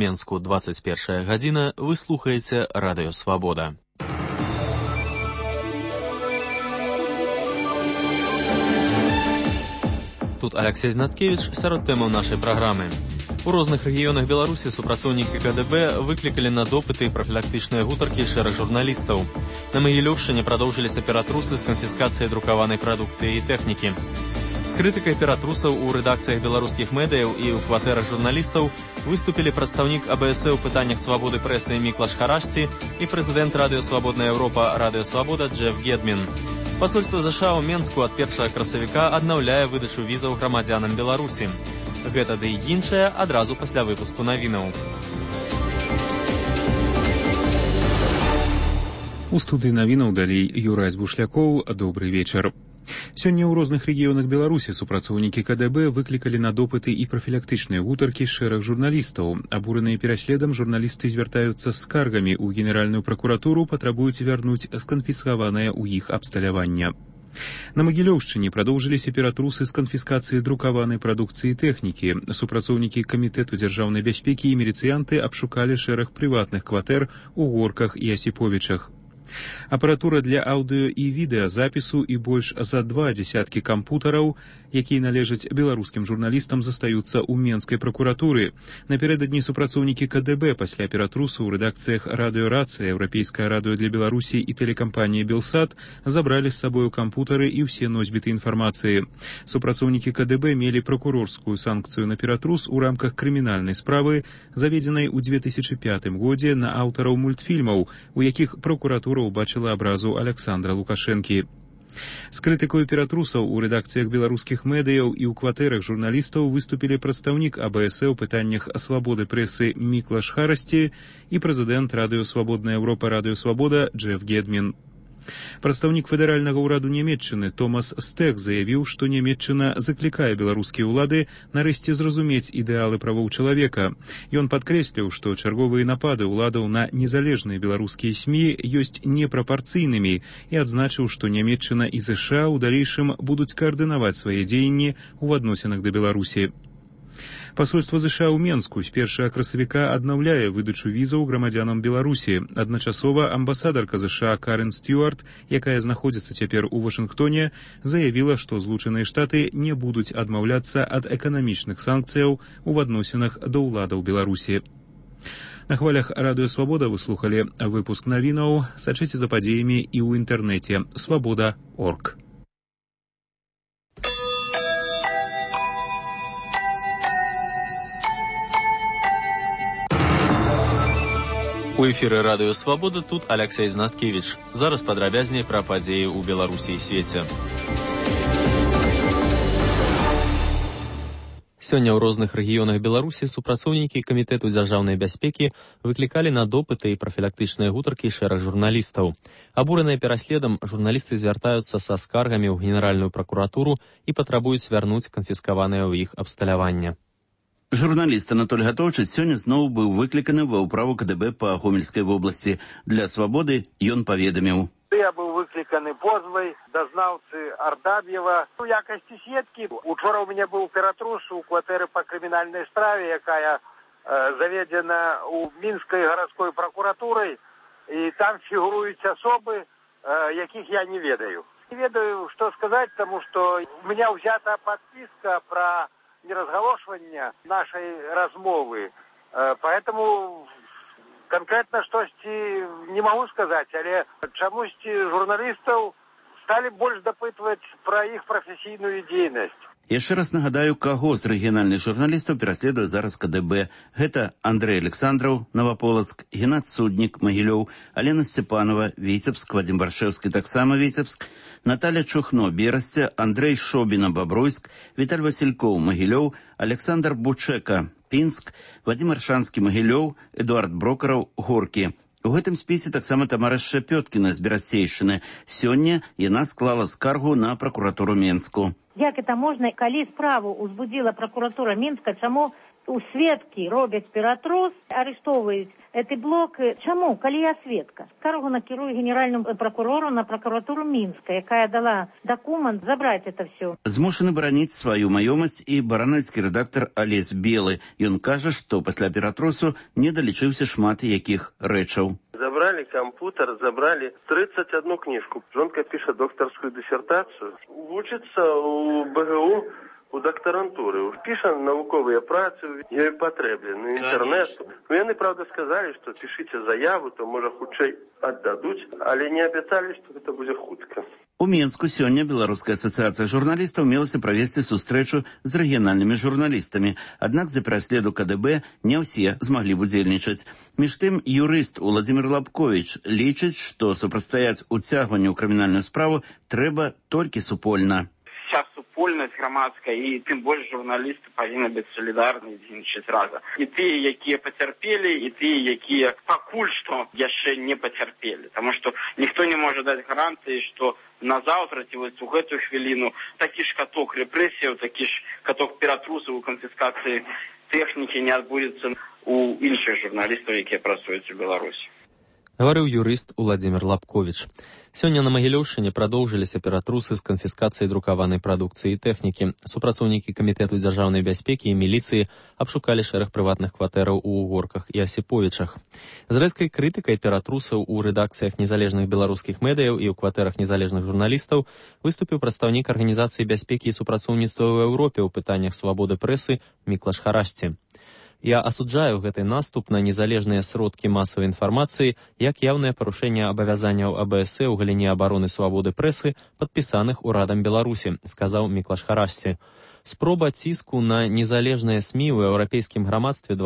Менску 21 гадзіна, вы слухаеце Радыё Свабода. Тут Алексей Знаткевич, сярод тэмаў нашай праграмы. У розных рэгіёнах Беларусі супрацоўнікі КДБ выклікалі на допыты і прафілактычныя гутаркі шэраг журналістаў. На Магілёўшчыне прадоўжыліся ператрусы з канфіскацыяй друкаванай прадукцыі і тэхнікі. З крытыкай ператрусаў у рэдакцыях беларускіх медыяў і ў кватэрах журналістаў выступілі прадстаўнік АБС у пытаннях свабоды прэсы Міклаш Харашці і прэзідэнт Радыё Свабодная Еўропа Радыё Свабода Джеф Гедмін. Пасольства ЗША ў Менску ад 1 красавіка аднаўляе выдачу візаў грамадзянам Беларусі. Гэта ды і іншае адразу пасля выпуску навінаў. У студыі навінаў далей Юрай Збушлякоў. Добры вечар. Сёння ў розных рэгіёнах Беларусі супрацоўнікі КДБ выклікалі на допыты і прафілактычныя гутаркі шэраг журналістаў. Абураныя пераследам журналісты звяртаюцца з скаргамі ў Генеральную пракуратуру, патрабуюць вярнуць сканфіскаванае ў іх абсталяванне. На Магілёўшчыне прадоўжыліся ператрусы з канфіскацыі друкаванай прадукцыі тэхнікі. Супрацоўнікі камітэту дзяржаўнай бяспекі і міліцыянты абшукалі шэраг прыватных кватэр у Горках і Асіповічах. Апаратура для аўдыё і відэазапісу і больш за 2 дзесяткі кампутараў, якія належаць беларускім журналістам, застаюцца ў Менскай пракуратуры. Напярэдадні супрацоўнікі КДБ пасля ператрусу ў рэдакцыях радыёрацыя, Еўрапейскае радыё для Беларусі і тэлекампанія Белсат забралі з сабою кампутары і ўсе носьбіты інфармацыі. Супрацоўнікі КДБ мелі пракурорскую санкцыю на ператрус у рамках крымінальнай справы, заведзенай у 2005 годзе на аўтараў мультфільмаў, у якіх пракуратура убачыла абразу Александра Лукашэнкі. З крытыкою ператрусаў у рэдакцыях беларускіх медыяў і ў кватэрах журналістаў выступілі прадстаўнік АБС у пытаннях свабоды прэсы Міклаш Харашці і прэзідэнт Радыё Свабодная Еўропа Радыё Свабода Джеф Гедмін. Прадстаўнік федэральнага ўраду Нямецчыны Томас Стэк заявіў, што Нямецчына заклікае беларускія ўлады нарэшце зразумець ідэалы правоў чалавека. Ён падкрэсліў, што чарговыя напады ўладаў на незалежныя беларускія СМІ ёсць непрапарцыйнымі і адзначыў, што Нямецчына і ЗША ў далейшым будуць каардынаваць свае дзеянні ў адносінах да Беларусі. Пасольства ЗША ў Менску з 1 красавіка аднаўляе выдачу візаў грамадзянам Беларусі. Адначасова амбасадарка ЗША Карен Стюарт, якая знаходзіцца цяпер у Вашынгтоне, заявіла, што Злучаныя Штаты не будуць адмаўляцца ад эканамічных санкцыяў у адносінах да ўладаў Беларусі. На хвалях Радыё Свабода вы слухалі выпуск навінаў. Сачыце за падзеямі і ў інтэрнэце свабода.орг. У эфіры Радыё Свабода тут Алексей Знаткевич. Зараз падрабязней пра падзеі ў Беларусі і свеце. Сёння ў розных рэгіёнах Беларусі супрацоўнікі камітэту дзяржаўнай бяспекі выклікалі на допыты і прафілактычныя гутаркі шэраг журналістаў. Абураныя пераследам журналісты звяртаюцца са скаргамі ў Генеральную пракуратуру і патрабуюць вярнуць канфіскаванае ў іх абсталяванне. Журналіст Анатоль Гатоўчыц сёння зноў быў выкліканы ва ўправу КДБ па Гомельскай вобласці. Для Свабоды ён паведаміў. Я быў выкліканы позвай дазнаўцы Ардаб'ева у якасці сведкі. Учора ў мяне быў ператрус у кватэры па крымінальнай справе, якая заведзена ў Мінскай гарадской пракуратурай, і там фігуруюць асобы, якіх я не ведаю. Не ведаю, што сказаць, таму што у мяне ўзята падпіска пра неразгалошвання нашай размовы. Поэтому конкретно штосьці не могу сказаць, але чамусьці журналістаў сталі больш дапытваць пра іх прафесійную дзейнасць. Яшчэ раз нагадаю, каго з рэгіянальных журналістаў пераследуе зараз КДБ. Гэта Андрэй Александраў, Новаполацк, Геннад Суднік, Магілёў, Алена Сцепанова, Віцебск, Вадзім Баршэўскі, таксама Віцебск, Наталя Чухно, Берасце, Андрэй Шобіна, Бабруйск, Віталь Васількоў, Магілёў, Александр Бучэка, Пінск, Вадзім Аршанскі, Магілёў, Эдуард Брокараў, Горкі. У гэтым спісе таксама Тамара Шчапёткіна з Берасцейшчыны. Сёння яна склала скаргу на пракуратуру Менску. Як это можна, калі справу узбудзіла пракуратура Мінска, чаму у сведкі робяць ператрус, арыштоўваюць гэты блок. Чаму? Калі я сведка. Скаргу накірую генеральному прокурору на прокуратуру Мінска, якая дала документ забраць это все. Змушаны бараніць сваю маёмасць і баранавіцкі рэдактар Алесь Белы. Ён кажа, што пасля ператрусу не далічыўся шмат якіх рэчаў. Забрали компьютер, забрали 31 книжку. Жонка пишет докторскую диссертацию. Учится у БГУ, у докторантуры. Пише науковые працы, ей потребен интернет. Яны, правда, сказали, что пишите заяву, то, может, хутчэй отдадуть, але не обещали, что это будет хутка. У Мінску сёння Беларуская асацыяцыя журналістаў мелася правесці сустрэчу з рэгіянальнымі журналістамі. Аднак за пераследу КДБ не ўсе змаглі б удзельнічаць. Між тым, юрыст Уладзімір Лапковіч лічыць, што супрацьстаяць уцягванню ў крымінальную справу трэба толькі супольна. Вся супольнасць грамадская і тым больш журналісты павінны быць салідарны дзейнічаць разам. І тыя, якія пацярпелі, і тыя, якія пакуль што яшчэ не пацярпелі. Таму што ніхто не можа даць гарантыі, што на заўтра ці вось у гэтую хвіліну такі ж каток рэпрэсіяў, такі ж каток ператрусаў у канфіскацыі тэхнікі не адбудзецца у іншых журналістаў, якія працуюць у Беларусі. Гаварыў юрыст Уладзімір Лапковіч. Сёння на Магілёўшчыне прадоўжыліся ператрусы з канфіскацыяй друкаванай прадукцыі і тэхнікі. Супрацоўнікі камітэту дзяржаўнай бяспекі і міліцыі абшукалі шэраг прыватных кватэраў у Угорках і Асіповічах. З рэзкай крытыкай ператрусаў у рэдакцыях незалежных беларускіх медыяў і ў кватэрах незалежных журналістаў выступіў прадстаўнік Арганізацыі бяспекі і супрацоўніцтва ў Еўропе ў пытаннях свабоды прэсы Міклаш Харашці. Я асуджаю гэты наступ на незалежныя сродкі масавай інфармацыі як яўнае парушэнне абавязанняў АБС ў галіне абароны свабоды прэсы, падпісаных урадам Беларусі, сказаў Міклаш Харашці. Спроба ціску на незалежныя СМІ ў еўрапейскім грамадстве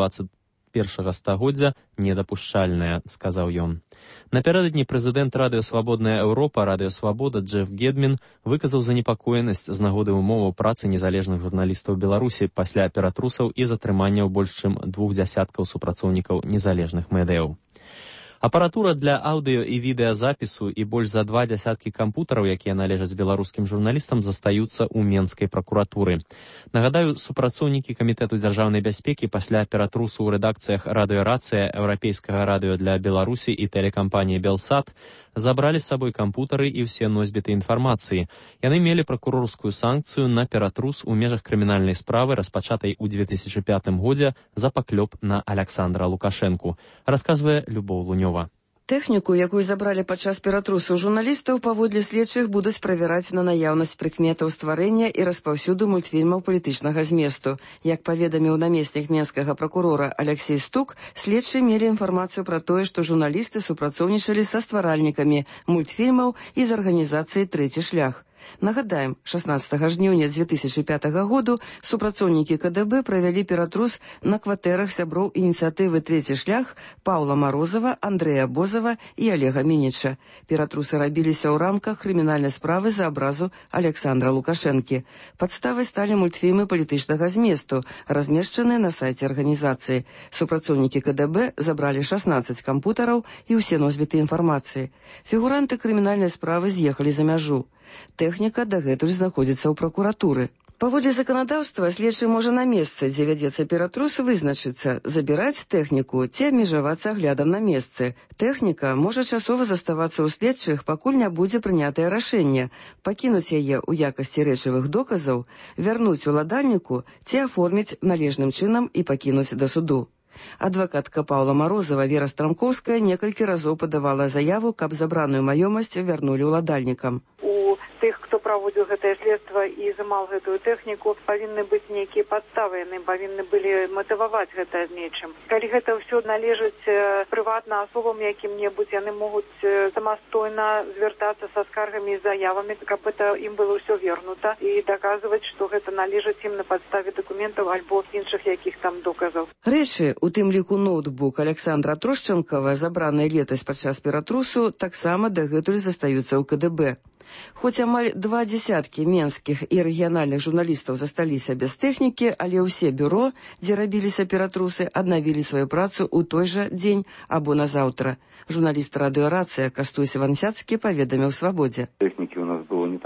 21 стагоддзя недапушчальная, сказаў ён. Напярэдадні прэзідэнт Радыё Свабодная Еўропа, Радыё Свабода Джеф Гедмін выказаў занепакоенасць з нагоды ўмоваў працы незалежных журналістаў Беларусі пасля ператрусаў і затрыманняў больш чым 20 супрацоўнікаў незалежных медыяў. Апаратура для аўдыё і відэазапісу і больш за 20 кампутараў, якія належаць беларускім журналістам, застаюцца ў Менскай пракуратуры. Нагадаю, супрацоўнікі камітэту дзяржаўнай бяспекі пасля ператрусу ў рэдакцыях радыёрацыя Еўрапейскага радыё для Беларусі і тэлекампаніі Белсат забралі з сабой кампутары і ўсе носьбіты інфармацыі. Яны мелі пракурорскую санкцыю на ператрус у межах крымінальнай справы, распачатай у 2005 годзе за паклёп на Аляксандра Лукашэнку, расказвае Любоў Лунёва. Тэхніку, якую забралі падчас ператрусу журналістаў, паводле следчых будуць правяраць на наяўнасць прыкметаў стварэння і распаўсюду мультфільмаў палітычнага зместу. Як паведаміў намеснік менскага пракурора Алексей Стук, следчыя мелі інфармацыю пра тое, што журналісты супрацоўнічалі са стваральнікамі мультфільмаў і з арганізацыяй «Трэці шлях». Нагадаем, 16 жніўня 2005 году супрацоўнікі КДБ правялі ператрус на кватэрах сяброў ініцыятывы «Трэці шлях» Паўла Марозава, Андрэя Бозава і Олега Мініча. Ператрусы рабіліся ў рамках крымінальнай справы за абразу Аляксандра Лукашэнкі. Падставай сталі мультфільмы палітычнага зместу, размешчаныя на сайце арганізацыі. Супрацоўнікі КДБ забралі 16 кампутараў і ўсе носьбіты інфармацыі. Фігуранты крымінальнай справы з'ехалі за мяжу. Тэхніка дагэтуль знаходзіцца ў пракуратуры. Паводле заканадаўства следчы можа на месцы, дзе вядзецца ператрус, вызначыцца, забіраць тэхніку ці абмежавацца аглядам на месцы. Тэхніка можа часова заставацца ў следчых, пакуль не будзе прынятае рашэнне, пакінуць яе ў якасці рэчавых доказаў, вярнуць уладальніку ці аформіць належным чынам і пакінуць да суду. Адвакатка Паўла Марозава Вера Страмкоўская некалькі разоў падавала заяву, каб забраную маёмасць вярнулі ўладальнікам. Тых, хто праводзіў гэтае следства і замаў гэтую тэхніку, павінны быць нейкія падставы, яны павінны былі матываваць гэта нечым. Калі гэта ўсё належыць прыватна асобам якім-небудзь, яны могуць самастойна звяртацца са скаргамі і заявамі, каб это ім было ўсё вернута і даказваць, што гэта належыць ім на падставе дакументаў альбо іншых якіх там доказаў. Рэчы, у тым ліку ноутбук Аляксандра Трошчанкава, забраныя летась падчас ператрусу, таксама дагэтуль застаюцца ў КДБ. Хоць амаль 20 менскіх і рэгіянальных журналістаў засталіся без тэхнікі, але ўсе бюро, дзе рабіліся ператрусы, аднавілі сваю працу ў той жа дзень або назаўтра. Журналіст радыёрацыя Кастусь Вансяцкі паведаміў «Свабодзе». Тэхнікі у нас было не так уже і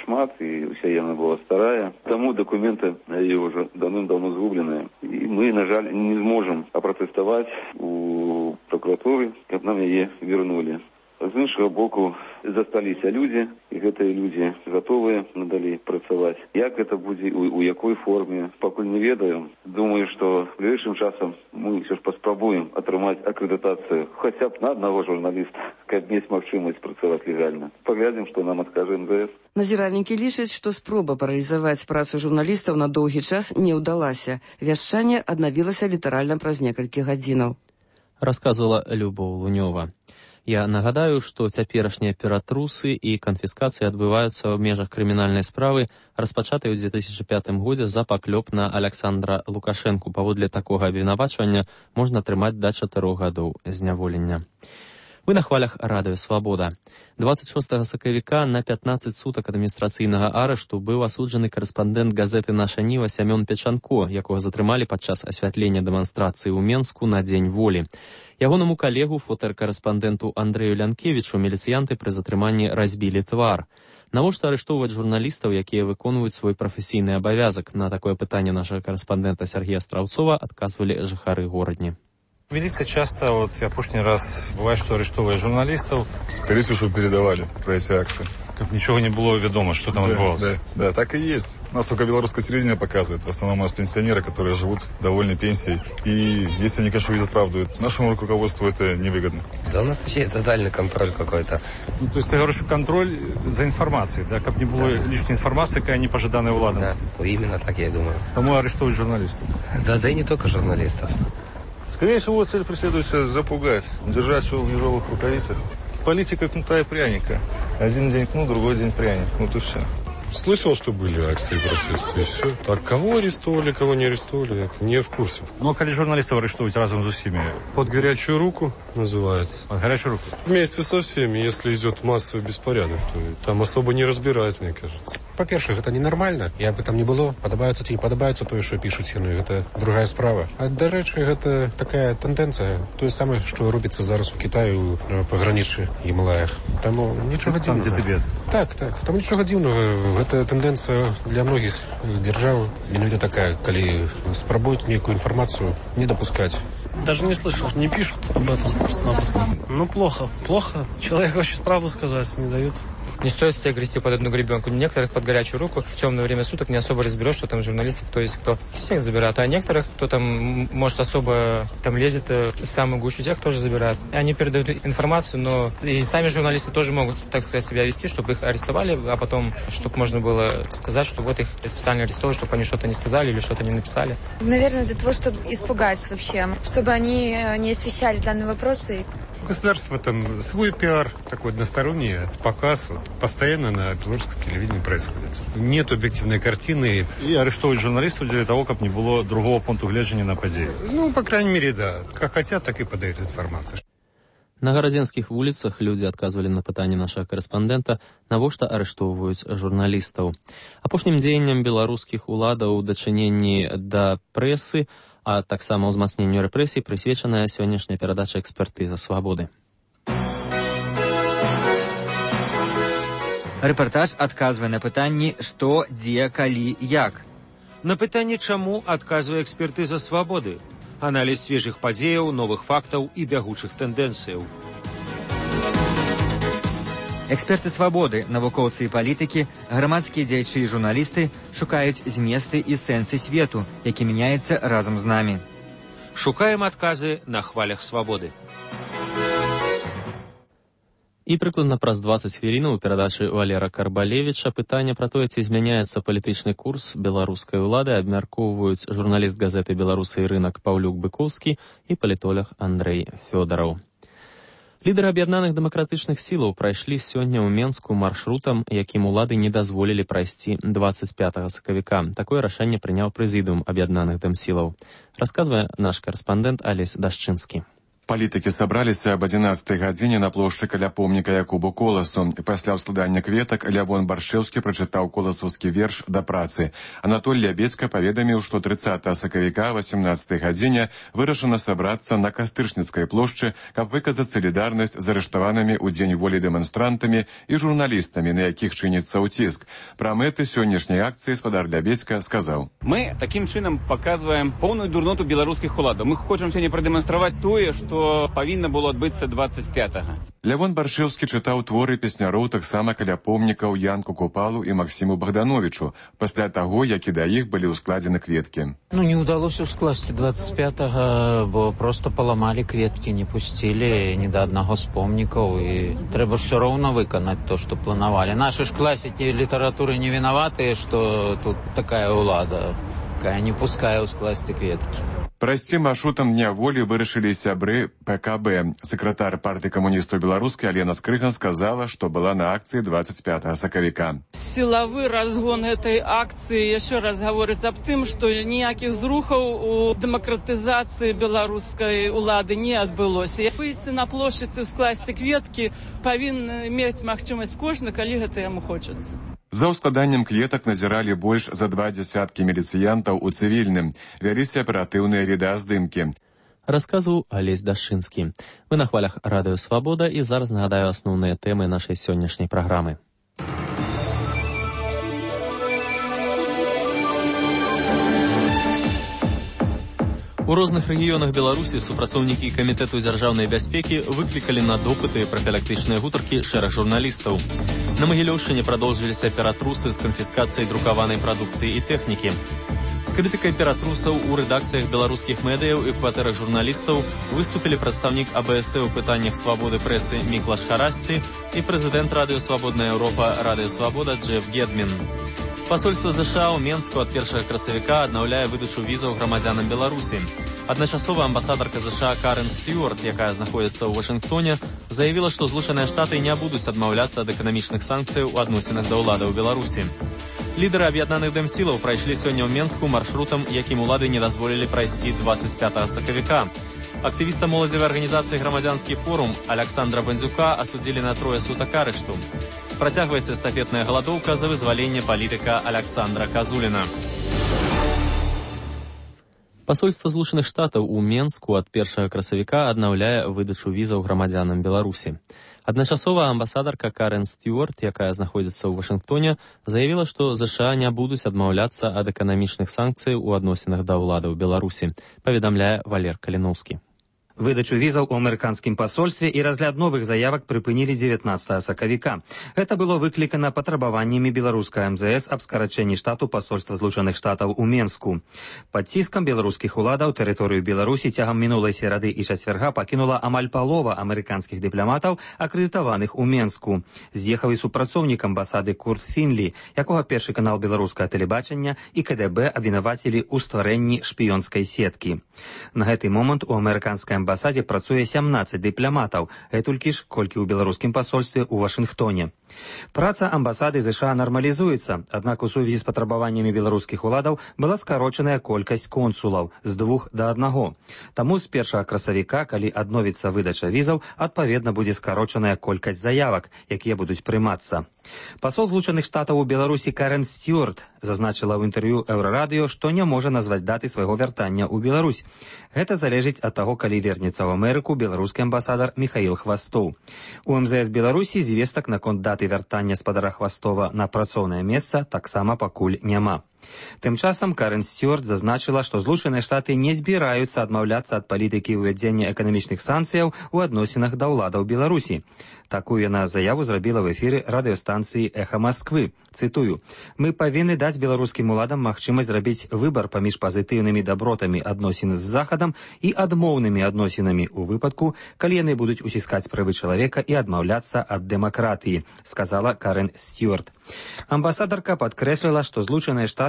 шмат, і уся яна была старая. Таму дакументы яе ўжо давным-давно згубленыя. І мы, на жаль, не зможам апратэставаць у пракуратуры, каб нам яе вернулі. З іншага боку, засталіся людзі, і гэтыя людзі гатовыя надалей працаваць. Як гэта будзе, у якой форме, пакуль не ведаю. Думаю, што бліжэйшым часам мы ўсё ж паспрабуем атрымаць акрэдытацыю хаця б на аднаго журналіста, каб мець магчымасць працаваць легальна. Паглядзім, што нам адкажа МВС. Назіральнікі лічаць, што спроба паралізаваць працу журналістаў на доўгі час не ўдалася. Вяшчанне аднавілася літаральна праз некалькі гадзінаў. Расказвала Любоў Лунёва. Я нагадаю, што цяперашнія ператрусы і канфіскацыі адбываюцца ў межах крымінальнай справы, распачатай у 2005 годзе за паклёп на Аляксандра Лукашэнку. Паводле такога абвінавачвання можна атрымаць да 4 гадоў зняволення. Вы на хвалях радыё «Свабода». 26 сакавіка на 15 сутак адміністрацыйнага арышту быў асуджаны карэспандэнт газеты «Наша Ніва» Сямён Печанко, якога затрымалі падчас асвятлення дэманстрацыі ў Менску на Дзень волі. Ягонаму калегу, фотакарэспандэнту Андрэю Лянкевічу, міліцыянты пры затрыманні разбілі твар. Навошта арыштоўваць журналістаў, якія выконваюць свой прафесійны абавязак? На такое пытанне нашага карэспандэнта Сергея Страўцова адказвалі жыхары горадні. Милиция часто, я прошлый раз, бывает, что арестовывает журналистов. Скорее всего, что передавали про эти акции. Как ничего не было ведомо, что там отбывалось. Да, так и есть. У нас только белорусское телевидение показывает. В основном у нас пенсионеры, которые живут довольны пенсией. И если они, конечно, видят правду, нашему руководству это невыгодно. Да у нас вообще тотальный контроль какой-то. Ну, то есть ты говоришь, контроль за информацией, да? Как не было лишней информации, какая не пожиданная владом. Да, именно так я думаю. Тому арестовать журналистов. Да и не только журналистов. Скорее всего, цель преследуется запугать, держать все в ежовых рукавицах. Политика кнута и пряника. Один день кнут, другой день пряник. Вот и все. Слышал, что были акции протеста, и все. Так, кого арестовали, кого не арестовали, я не в курсе. Ну, а коли журналистов арестовать разом с всеми? Под горячую руку называется. Под горячую руку? Вместе со всеми, если идет массовый беспорядок, то там особо не разбирают, мне кажется. По-перше, гэта ненармальна. Як бы там не было, падабаюцца ці не падабаюцца тое, што пішуць яны, гэта другая справа. А дарэчы, гэта такая тэндэнцыя, тое самае, што робіцца зараз у Кітаю на паграніччы Гімалаях. Таму нічога дзіўнага. Там, дзе Тыбет. Так. Там нічога дзіўнага. Гэта тэндэнцыя для многіх дзяржаў. Менавіта такая, калі спрабуюць нейкую інфармацыю не дапускаць. Даже не слышал, не пишут об этом просто-напросто. Ну, плохо. Человек хочет правду сказать, не дают. Не стоит всех грести под одну гребенку. Некоторых под горячую руку. В темное время суток не особо разберешь, что там журналисты, кто есть кто. Всех забирают. А некоторых, кто там, может, особо там лезет в самую гущу, тех тоже забирают. Они передают информацию, но и сами журналисты тоже могут, так сказать, себя вести, чтобы их арестовали, а потом, чтобы можно было сказать, что вот их специально арестовали, чтобы они что-то не сказали или что-то не написали. Наверное, для того, чтобы испугать вообще, чтобы они не освещали данные вопросы. У государства там свой пиар, такой односторонний показ, постоянно на белорусском телевидении происходит. Нет объективной картины. И арестовывать журналистов для того, как не было другого пункту гледжання на подеи. Ну, по крайней мере, да. Как хотят, так и подают информацию. На гарадзенскіх вуліцах людзі адказвалі на пытанне нашага карэспандэнта, навошта арыштоўваюць журналістаў. Апошнім дзеяннем беларускіх уладаў у дачыненні да прэсы, а таксама ўзмацненню рэпрэсій прысвечаная сённяшняя перадача экспертызы «Свабоды». Рэпартаж адказвае на пытанні «Што, дзе, калі, як?». На пытанне «Чаму» адказвае экспертыза «Свабоды». Аналіз свежых падзеяў, новых фактаў і бягучых тэндэнцыяў. Эксперты «Свабоды», навукоўцы і палітыкі, грамадскія дзеячы і журналісты шукаюць зместы і сэнсы свету, які мяняецца разам з намі. Шукаем адказы на хвалях «Свабоды». І прыкладна праз 20 хвілінаў у перадачы Валера Карбалевіча пытанне пра тое, ці змяняецца палітычны курс беларускай улады, абмяркоўваюць журналіст газеты «Беларусы і рынак» Паўлюк Быкоўскі і палітолог Андрэй Фёдараў. Лідары аб'яднаных дэмакратычных сілаў прайшлі сёння ў Менску маршрутам, якім улады не дазволілі прайсці 25 сакавіка. Такое рашэнне прыняў прэзідыум аб'яднаных дэмсілаў. Расказвае наш карэспандэнт Алесь Дашчынскі. Палітыкі сабраліся аб 11 гадзіне на плошчы каля помніка Якубу Коласу. Пасля ўскладання кветак Лявон Баршэўскі прачытаў коласаўскі верш «Да працы». Анатоль Лябедзька паведаміў, што 30 сакавіка о 18 гадзіне вырашана сабрацца на Кастрычніцкай плошчы, каб выказаць салідарнасць з арыштаванымі ў дзень волі дэманстрантамі і журналістамі, на якіх чыніцца ўціск. Пра мэты сённяшняй акцыі спадар Лябедзька сказаў: «Мы такім чынам паказваем поўную дурноту беларускіх уладаў. Мы хочам сёння прадэманстраваць тое, што павінна было адбыцца 25-го. Лявон Баршэўскі чытаў творы песняроў таксама каля помнікаў Янку Купалу і Максіму Богдановичу, пасля таго, як і да іх былі ўскладзены кветкі. Не ўдалося ўскласці 25-го, бо просто паламалі кветкі, не пусцілі ні да аднаго з помнікаў, і трэба ўсё роўна выканаць то, што планавалі. Нашы ж класікі літаратуры не вінаватыя, што тут такая ўлада, якая не пускае ўскласці кветкі. Прайсці маршрутам Дня волі вырашылі сябры ПКБ. Сакратар партыі камуністаў беларускай Алена Скрыган сказала, што была на акцыі 25 сакавіка. Сілавы разгон этой акцыі яшчэ раз гаворыць аб тым, што ніякіх зрухаў у дэмакратызацыі беларускай улады не адбылося. Выйсці на плошчыцу, скласці кветкі павінны мець магчымасць кожны, калі гэта яму хочацца. За ўскладаннем кветак назіралі больш за 2 дзясяткі міліцыянтаў у цывільным. Вяліся аператыўныя відэаздымкі. Расказваў Алесь Дашчынскі. Вы на хвалях Радыё Свабода, і зараз нагадаю асноўныя тэмы нашай сённяшняй праграмы. У розных рэгіёнах Беларусі супрацоўнікі камітэту дзяржаўнай бяспекі выклікалі на допыты і прафілактычныя гутаркі шэраг журналістаў. На Магілёўшчыне прадолжыліся ператрусы з канфіскацыяй друкаванай прадукцыі і тэхнікі. З крытыкай ператрусаў у рэдакцыях беларускіх медыяў і кватэрах журналістаў выступілі прадстаўнік АБС у пытаннях свабоды прэсы Міклаш Харасці і прэзідэнт Радыё Свабодная Еўропа Радыё Свабода Джеф Гедмін. Пасольства ЗША ў Менску ад 1 красавіка аднаўляе выдачу візаў грамадзянам Беларусі. Адначасова амбасадарка ЗША Карен Стюарт, якая знаходзіцца ў Вашынгтоне, заявіла, што Злучаныя Штаты не будуць адмаўляцца ад эканамічных санкцыяў у адносінах да ўладаў Беларусі. Лідары аб'яднаных дэмсілаў прайшлі сёння ў Менску маршрутам, якім улады не дазволілі прайсці 25 сакавіка. Актывіста моладзевай арганізацыі «Грамадзянскі форум» Александра Бандзюка асудзілі на 3 сутак арышту. Працягваецца эстафетная галадоўка за вызваленне палітыка Александра Казуліна. Пасольства Злучаных Штатаў у Менску ад 1 красавіка аднаўляе выдачу візаў грамадзянам Беларусі. Адначасова амбасадарка Карен Стюарт, якая знаходзіцца ў Вашынгтоне, заявіла, што ЗША не будуць адмаўляцца ад эканамічных санкцый у адносінах да ўладаў Беларусі, паведамляе Валер Каліноўскі. Выдачу візаў у амерыканскім пасольстве і разгляд новых заявак прыпынілі 19 сакавіка. Гэта было выклікана патрабаваннямі беларускай МЗС аб скарачэнні штату пасольства Злучаных Штатаў у Менску. Пад ціскам беларускіх уладаў тэрыторыю Беларусі цягам мінулай серады і чацвярга пакінула амаль палова амерыканскіх дыпламатаў, акрэдытаваных у Менску. З'ехаў і супрацоўнік амбасады Курт Фінлі, якога першы канал беларускае тэлебачання і КДБ абвінавацілі ў стварэнні шпіёнскай сеткі. На гэты момант у амерыканскай амбасадзе працуе 17 дыпламатаў, гэтулькі ж, колькі ў беларускім пасольстве ў Вашынгтоне. Праца амбасады ЗША нармалізуецца, аднак у сувязі з патрабаваннямі беларускіх уладаў была скарочаная колькасць консулаў з 2 да 1. Таму з 1 красавіка, калі адновіцца выдача візаў, адпаведна будзе скарочаная колькасць заявак, якія будуць прымацца. Пасол Злучаных Штатаў у Беларусі Карен Стюарт зазначыла ў інтэрв'ю Еўрарадыё, што не можа назваць даты свайго вяртання ў Беларусь. Гэта залежыць ад таго, калі вернецца ў Амерыку беларускі амбасадар Міхаіл Хвастоў. У МЗС Беларусі звестак наконт даты вяртання спадара Хвастова на працоўнае месца таксама пакуль няма. Тым часам Карен Стюарт зазначыла, што Злучаныя Штаты не збіраюцца адмаўляцца ад палітыкі ўвядзення эканамічных санкцыяў у адносінах да ўладаў Беларусі. Такую яна заяву зрабіла в эфіры радыёстанцыі «Эхо Москвы». Цытую: «Мы павінны даць беларускім уладам магчымасць зрабіць выбар паміж пазітыўнымі дабротамі адносін з Захадам і адмоўнымі адносінамі ў выпадку, калі яны будуць уціскаць правы чалавека і адмаўляцца ад дэмакратыі», сказала Карен Стюарт. Амбасадарка падкрэсліла, што Злучаныя Штаты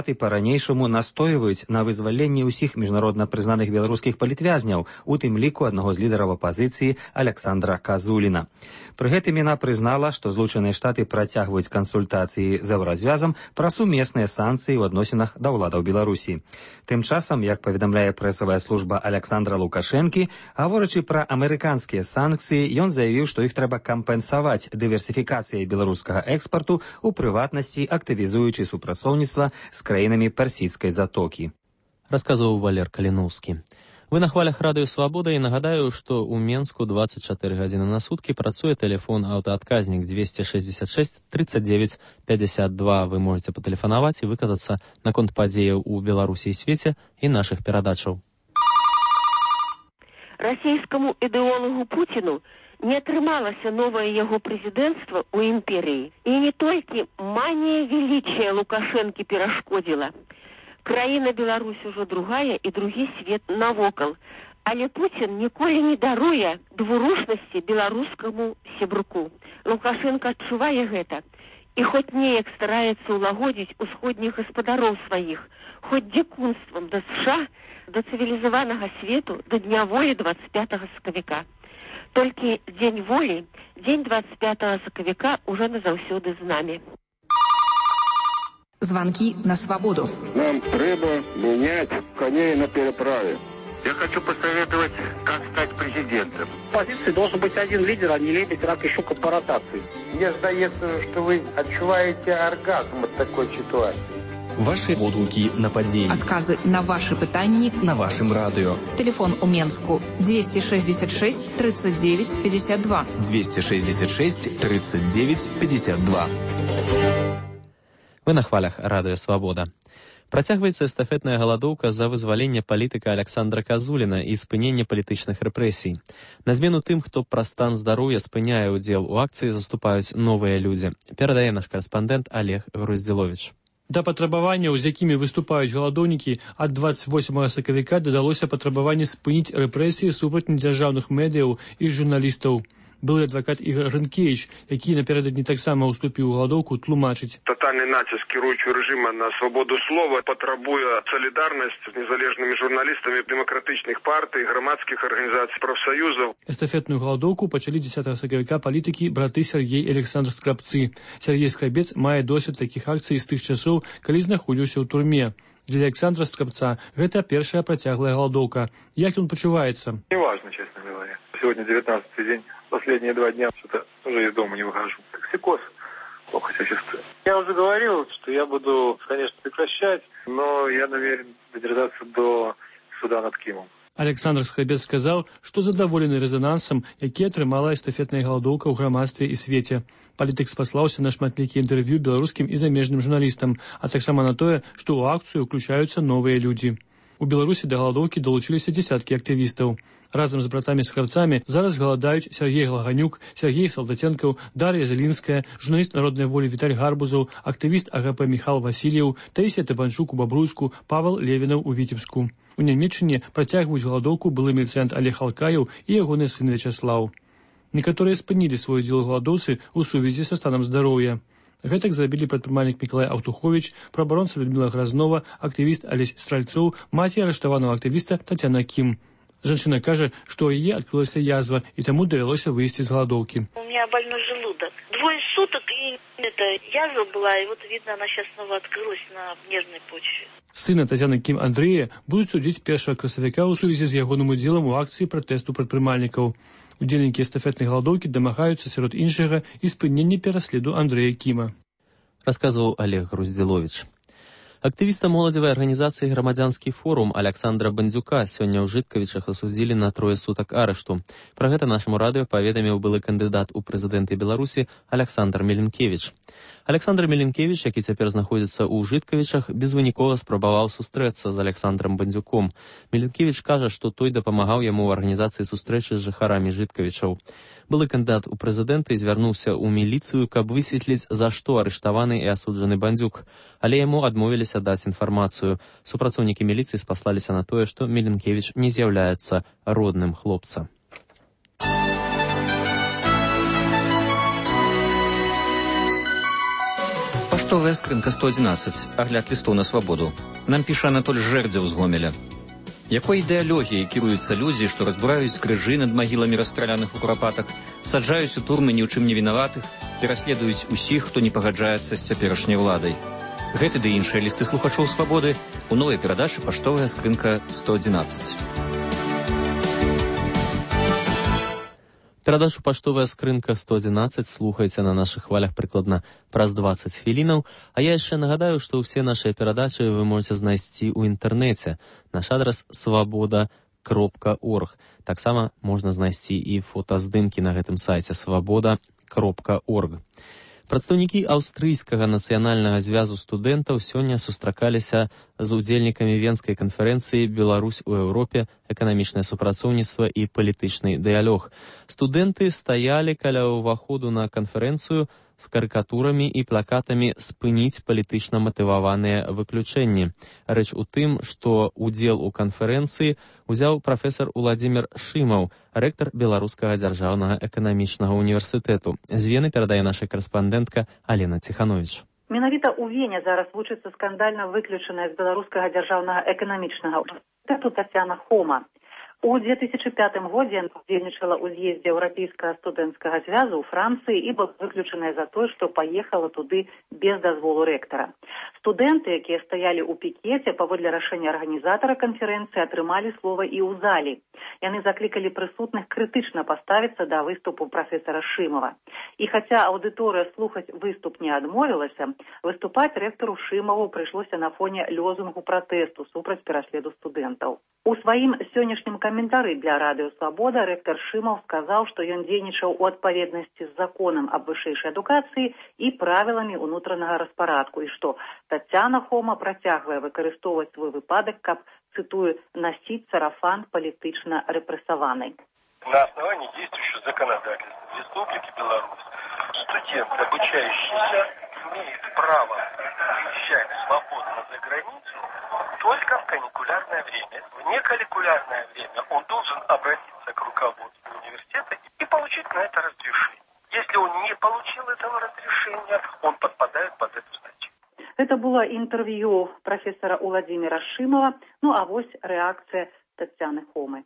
штаты па-ранейшаму настойваюць на вызваленні ўсіх міжнародна прызнаных беларускіх палітвязняў, у тым ліку аднаго з лідараў апазіцыі Александра Казуліна. Пры гэтым яна прызнала, што Злучаныя Штаты працягваюць кансультацыі з еўразвязам пра сумесныя санкцыі ў адносінах да ўладаў Беларусі. Тым часам, як паведамляе прэсавая служба Александра Лукашэнкі, гаворачы пра амерыканскія санкцыі, ён заявіў, што іх трэба кампенсаваць дыверсіфікацыяй беларускага экспарту, у прыватнасці актывізуючы супрацоўніцтва з краінамі Персідскай затокі. Расказваў Валер Каліноўскі. Вы на хвалях Радыё Свабода, і нагадаю, што ў Менску 24 гадзіны на суткі працуе тэлефон аўтаадказнік 266 39 52. Вы можете патэлефанаваць і выказацца наконт падзеяў у Беларусі і свеце і нашых перадачаў. Расійскаму ідэолагу Пуціну не атрымалася новае яго прэзідэнцтва ў імперыі. І не толькі манія велічыя Лукашэнкі перашкодзіла. Краіна Беларусь ужо другая і другі свет навокал. Але Пуцін ніколі не даруе двурушнасці беларускаму сябруку. Лукашенко адчувае гэта. І хоць неяк стараецца ўлагодзіць усходніх гаспадароў сваіх, хоць дзікунствам да США, да цывілізаванага свету, да дня волі 25 сакавіка. Толькі дзень волі, дзень 25 сакавіка уже назаўсёды з намі. Звонки на свободу. Нам треба менять коней на переправе. Я хочу посоветовать, как стать президентом. В оппозиции должен быть один лидер, а не лебедь, рак и щука по ротации. Мне сдается, что вы отчуваете оргазм от такой ситуации. Ваши водгуки на падзеі. Адказы на ваши пытанні на вашым радыё. Телефон у Менску 266 39 52. 266 39 52. Вы на хвалях Радыё Свабода. Працягваецца эстафетная галадоўка за вызваленне палітыка Александра Казуліна і спыненне палітычных рэпрэсій. На змену тым, хто пра стан здароўя спыняе ўдзел у акцыі, заступаюць новыя людзі. Перадае наш карэспандэнт Олег Груздзіловіч. Да патрабаванняў, з якімі выступаюць галадоўнікі, ад 28 сакавіка дадалося патрабаванне спыніць рэпрэсіі супраць недзяржаўных медыяў і журналістаў. Былы адвакат Ігор Рынкевіч, які напярэдадні таксама ўступіў у галадоўку, тлумачыць. Тотальный натиск кіруючого режима на свободу слова потребує солідарність з незалежними журналістами демократичних партій, громадських організацій, профсоюзів. Эстафетную галадоўку пачалі 10 сакавіка палітыкі браты Сергей і Александр Скрабцы. Сергей Скрабец мае досвед такіх акцый з тых часоў, калі знаходзіўся ў турме. Для Александра Скрабца гэта першая працяглая галадоўка. Як ён пачуваецца? Неважно, честно говоря. Сегодня 19-й день. Последние 2 дня что-то уже из дома не выхожу. Токсикоз. Плохо себя чувствую. Я уже говорил, что я буду, конечно, прекращать, но я намерен додержаться до суда над Кимом. Александр Скрабец сказаў, што задаволены рэзанансам, які атрымала эстафетная галадоўка ў грамадстве і свеце. Палітык спаслаўся на шматлікія інтэрв'ю беларускім і замежным журналістам, а таксама на тое, што ў акцыю ўключаюцца новыя людзі. У Беларусі да галадоўкі далучыліся дзесяткі актывістаў. Разам з братамі-скрабцамі зараз галадаюць Сергей Глаганюк, Сергей Салдаценкаў, Дар'я Зелінская, журналіст народнай волі Віталь Гарбузаў, актывіст АГП Міхал Васильеў, Таісія Табанчук у Бабруйску, Павел Левінаў у Віцебску. У Нямеччыне працягваюць галадоўку былы міліцыянт Олег Алкаеў і ягоны сын Вячаслаў. Некаторыя спынілі свой удзел у галадоўцы ў сувязі са станам здароўя. Гэтак зрабілі прадпрымальнік Мікалай Аўтуховіч, праабаронца Людміла Гразнова, актывіст Алесь Стральцоў, маці арыштаванага актывіста Тацяна Кім. Женщина кажа, што у яе адкрылася язва, і таму давялося выйсці з галадоўкі. У меня больной желудок. 2 суток, и язва была, и вот видно, она сейчас снова открылась на нервной почве. Сына Тацяны Кім Андрэя будуць судзіць 1 красавіка ў сувязі з ягоным удзелам у акцыі пратэсту прадпрымальнікаў. Удзельнікі эстафетнай галадоўкі дамагаюцца сярод іншага і спынення пераследу Андрэя Кіма. Расказваў Олег Груздзіловіч. Актывіста моладзевай арганізацыі «Грамадзянскі форум» Александра Бандзюка сёння ў Жыткавічах асудзілі на 3 сутак арышту. Пра гэта нашаму радыё паведаміў былы кандыдат у прэзідэнты Беларусі Александр Меленкевіч. Александр Меленкевіч, які цяпер знаходзіцца ў Жыткавічах, безвынікова спрабаваў сустрэцца з Александром Бандзюком. Меленкевіч кажа, што той дапамагаў яму ў арганізацыі сустрэчы з жыхарамі Жыткавічаў. Былы кандыдат у прэзідэнты звярнуўся ў міліцыю, каб высветліць, за што арыштаваны і асуджаны Бандзюк. Але яму адмовіліся даць інфармацыю. Супрацоўнікі міліцыі спаслаліся на тое, што Меленкевіч не з'яўляецца родным хлопца. Паштовая скрынка 111. Агляд лістоў на свабоду. Нам піша Анатоль Жэрдзеў з Гомеля. Якой ідэалогіяй кіруюцца людзі, што разбураюць крыжы над магіламі расстраляных у курапатах, саджаюць у турмы ні ў чым не вінаватых, пераследуюць усіх, хто не пагаджаецца з цяперашняй уладай. Гэты ды іншыя лісты слухачоў свабоды у новай перадачы «Паштовая скрынка 111». Перадачу «Паштовая скрынка 111» слухайце на нашых хвалях прыкладна праз 20 хвілінаў, а я яшчэ нагадаю, што ўсе нашыя перадачы вы можаце знайсці ў інтэрнэце. Наш адрас свабода.орг. Таксама можна знайсці і фотаздымкі на гэтым сайце свабода.орг. Прадстаўнікі аўстрыйскага нацыянальнага звязу студэнтаў сёння сустракаліся з удзельнікамі Венскай канферэнцыі «Беларусь у Еўропе. Эканамічнае супрацоўніцтва і палітычны дыялог». Студэнты стаялі каля ўваходу на канферэнцыю з карыкатурамі і плакатамі «Спыніць палітычна матываваныя выключэнні». Рэч у тым, што удзел у канферэнцыі узяў прафесар Уладзімір Шымаў, рэктар Беларускага дзяржаўнага эканамічнага універсітэту. З Вены перадае наша карэспандэнтка Алена Ціхановіч. Менавіта ў Вене зараз вучыцца скандальна выключаная з Беларускага дзяржаўнага эканамічнага універсітэту Тацяна Хома. У 2005 годзе яна удзельнічала ў з'ездзе Еўрапейскага студэнцкага звязу ў Францыі і была выключаная за тое, што паехала туды без дазволу рэктара. Студэнты, якія стаялі ў пікеце, паводле рашэння арганізатара канферэнцыі, атрымалі слова і ў залі. Яны заклікалі прысутных крытычна паставіцца да выступу прафесара Шымова. І хаця аўдыторыя слухаць выступ не адмовілася, выступаць рэктару Шымову прыйшлося на фоне лозунгу пратэсту супраць пераследу студэнтаў. У сваім сённяшнім каментары для радыё «Свабода» рэктар Шымаў сказаў, што ён дзейнічаў у адпаведнасці з законам аб вышэйшай адукацыі і правіламі ўнутранага распарадку, і што Тацяна Хома працягвае выкарыстоўваць свой выпадак, каб, цитую, «носить сарафан палітычна рэпрэсаванай». На основании действующего законодательства Республики Беларусь студент, обучающийся, имеет право выезжать свободно за границу только в каникулярное время. В неканикулярное время он должен обратиться к руководству университета и получить на это разрешение. Если он не получил этого разрешения, он подпадает под эту статью. Это было интервью профессора Уладзіміра Шымова, ну а вось рэакцыя Тацяны Хомы.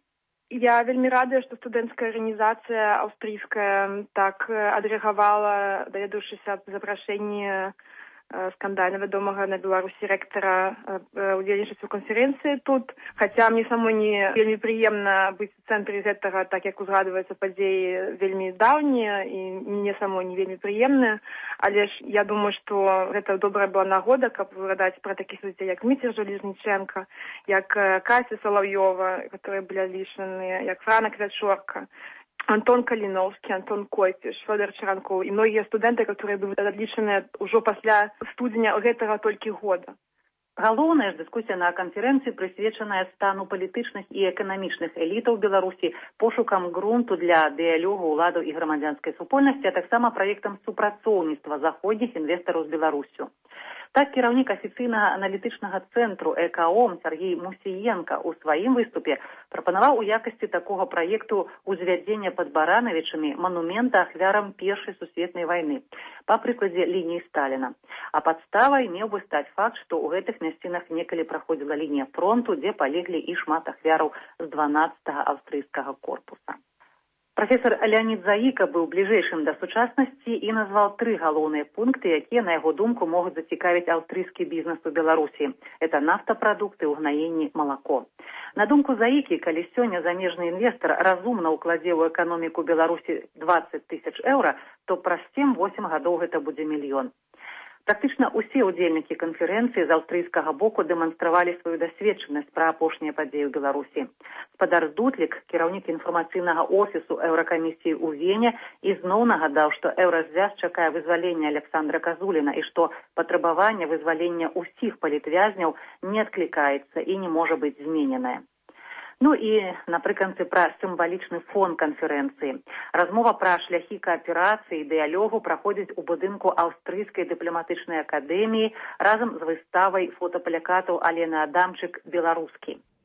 Я вельмі радая, што студэнцкая арганізацыя аўстрыйская так адрэагавала, даведаўшыся аб запрашэнні скандальна вядомага на Беларусі рэктара удзельнічаць у канферэнцыі тут. Хаця мне самой не вельмі прыемна быць у цэнтры гэтага, так як узгадваюцца падзеі вельмі даўнія і мне самой не вельмі прыемныя, але ж я думаю, што гэта добрая была нагода, каб вырадаць пра такіх людзей, як Дмітрий Железніченко, як Кася Салаўёва, которые былі лішаныя, як Франа Квячорка, Антон Каліновскі, Антон Койціш, Фёдор Чаранкоў і многія студэнты, которые былі адлічаныя ўжо пасля студзеня гэтага толькі года. Галоўная ж дыскусія на канферэнцыі прысвечаная стану палітычных і эканамічных элітаў Беларусі, пошукам грунту для дыялогу ўладаў і грамадзянскай супольнасці, а таксама праектам супрацоўніцтва заходніх інвестараў з Беларусю. Так, кіраўнік афіцыйнага аналітычнага цэнтру ЭКОМ Сергей Мусіенка ў сваім выступе прапанаваў у якасці такога праекту узвядзення пад Баранавічамі манумента ахвярам Першай сусветнай вайны па прыкладзе лініі Сталіна. А падставай меў бы стаць факт, што ў гэтых мясцінах некалі праходзіла лінія фронту, дзе палеглі і шмат ахвяраў з 12-го аўстрыйскага корпуса. Професор Леонид Заіка быў бліжэйшым да сучаснасці і назваў 3 галоўныя пункты, якія, на яго думку, могуць зацікавіць аўстрыйскі бізнес у Беларусі. Это нафтапрадукты, угнаенні, малако. На думку Заікі, калі сёння замежны інвестар разумна ўкладзе ў эканоміку Беларусі 20 000 еўра, то праз 7-8 гадоў гэта будзе мільён. Практычна ўсе ўдзельнікі канферэнцыі з аўстрыйскага боку дэманстравалі сваю дасведчанасць пра апошнія падзеі ў Беларусі. Спадар Дутлік, кіраўнік інфармацыйнага офісу Еўракамісіі ў Вене, ізноў нагадаў, што Еўразвяз чакае вызвалення Александра Казуліна і што патрабаванне вызвалення ўсіх палітвязняў не адклікаецца і не можа быць змененае. Ну і напрыканцы пра сімвалічны фон канферэнцыі. Размова пра шляхі кааперацыі і дыялогу праходзіць у будынку Аўстрыйскай дыпламатычнай акадэміі разам з выставай фотаплакатаў Алены Адамчык «Беларускі».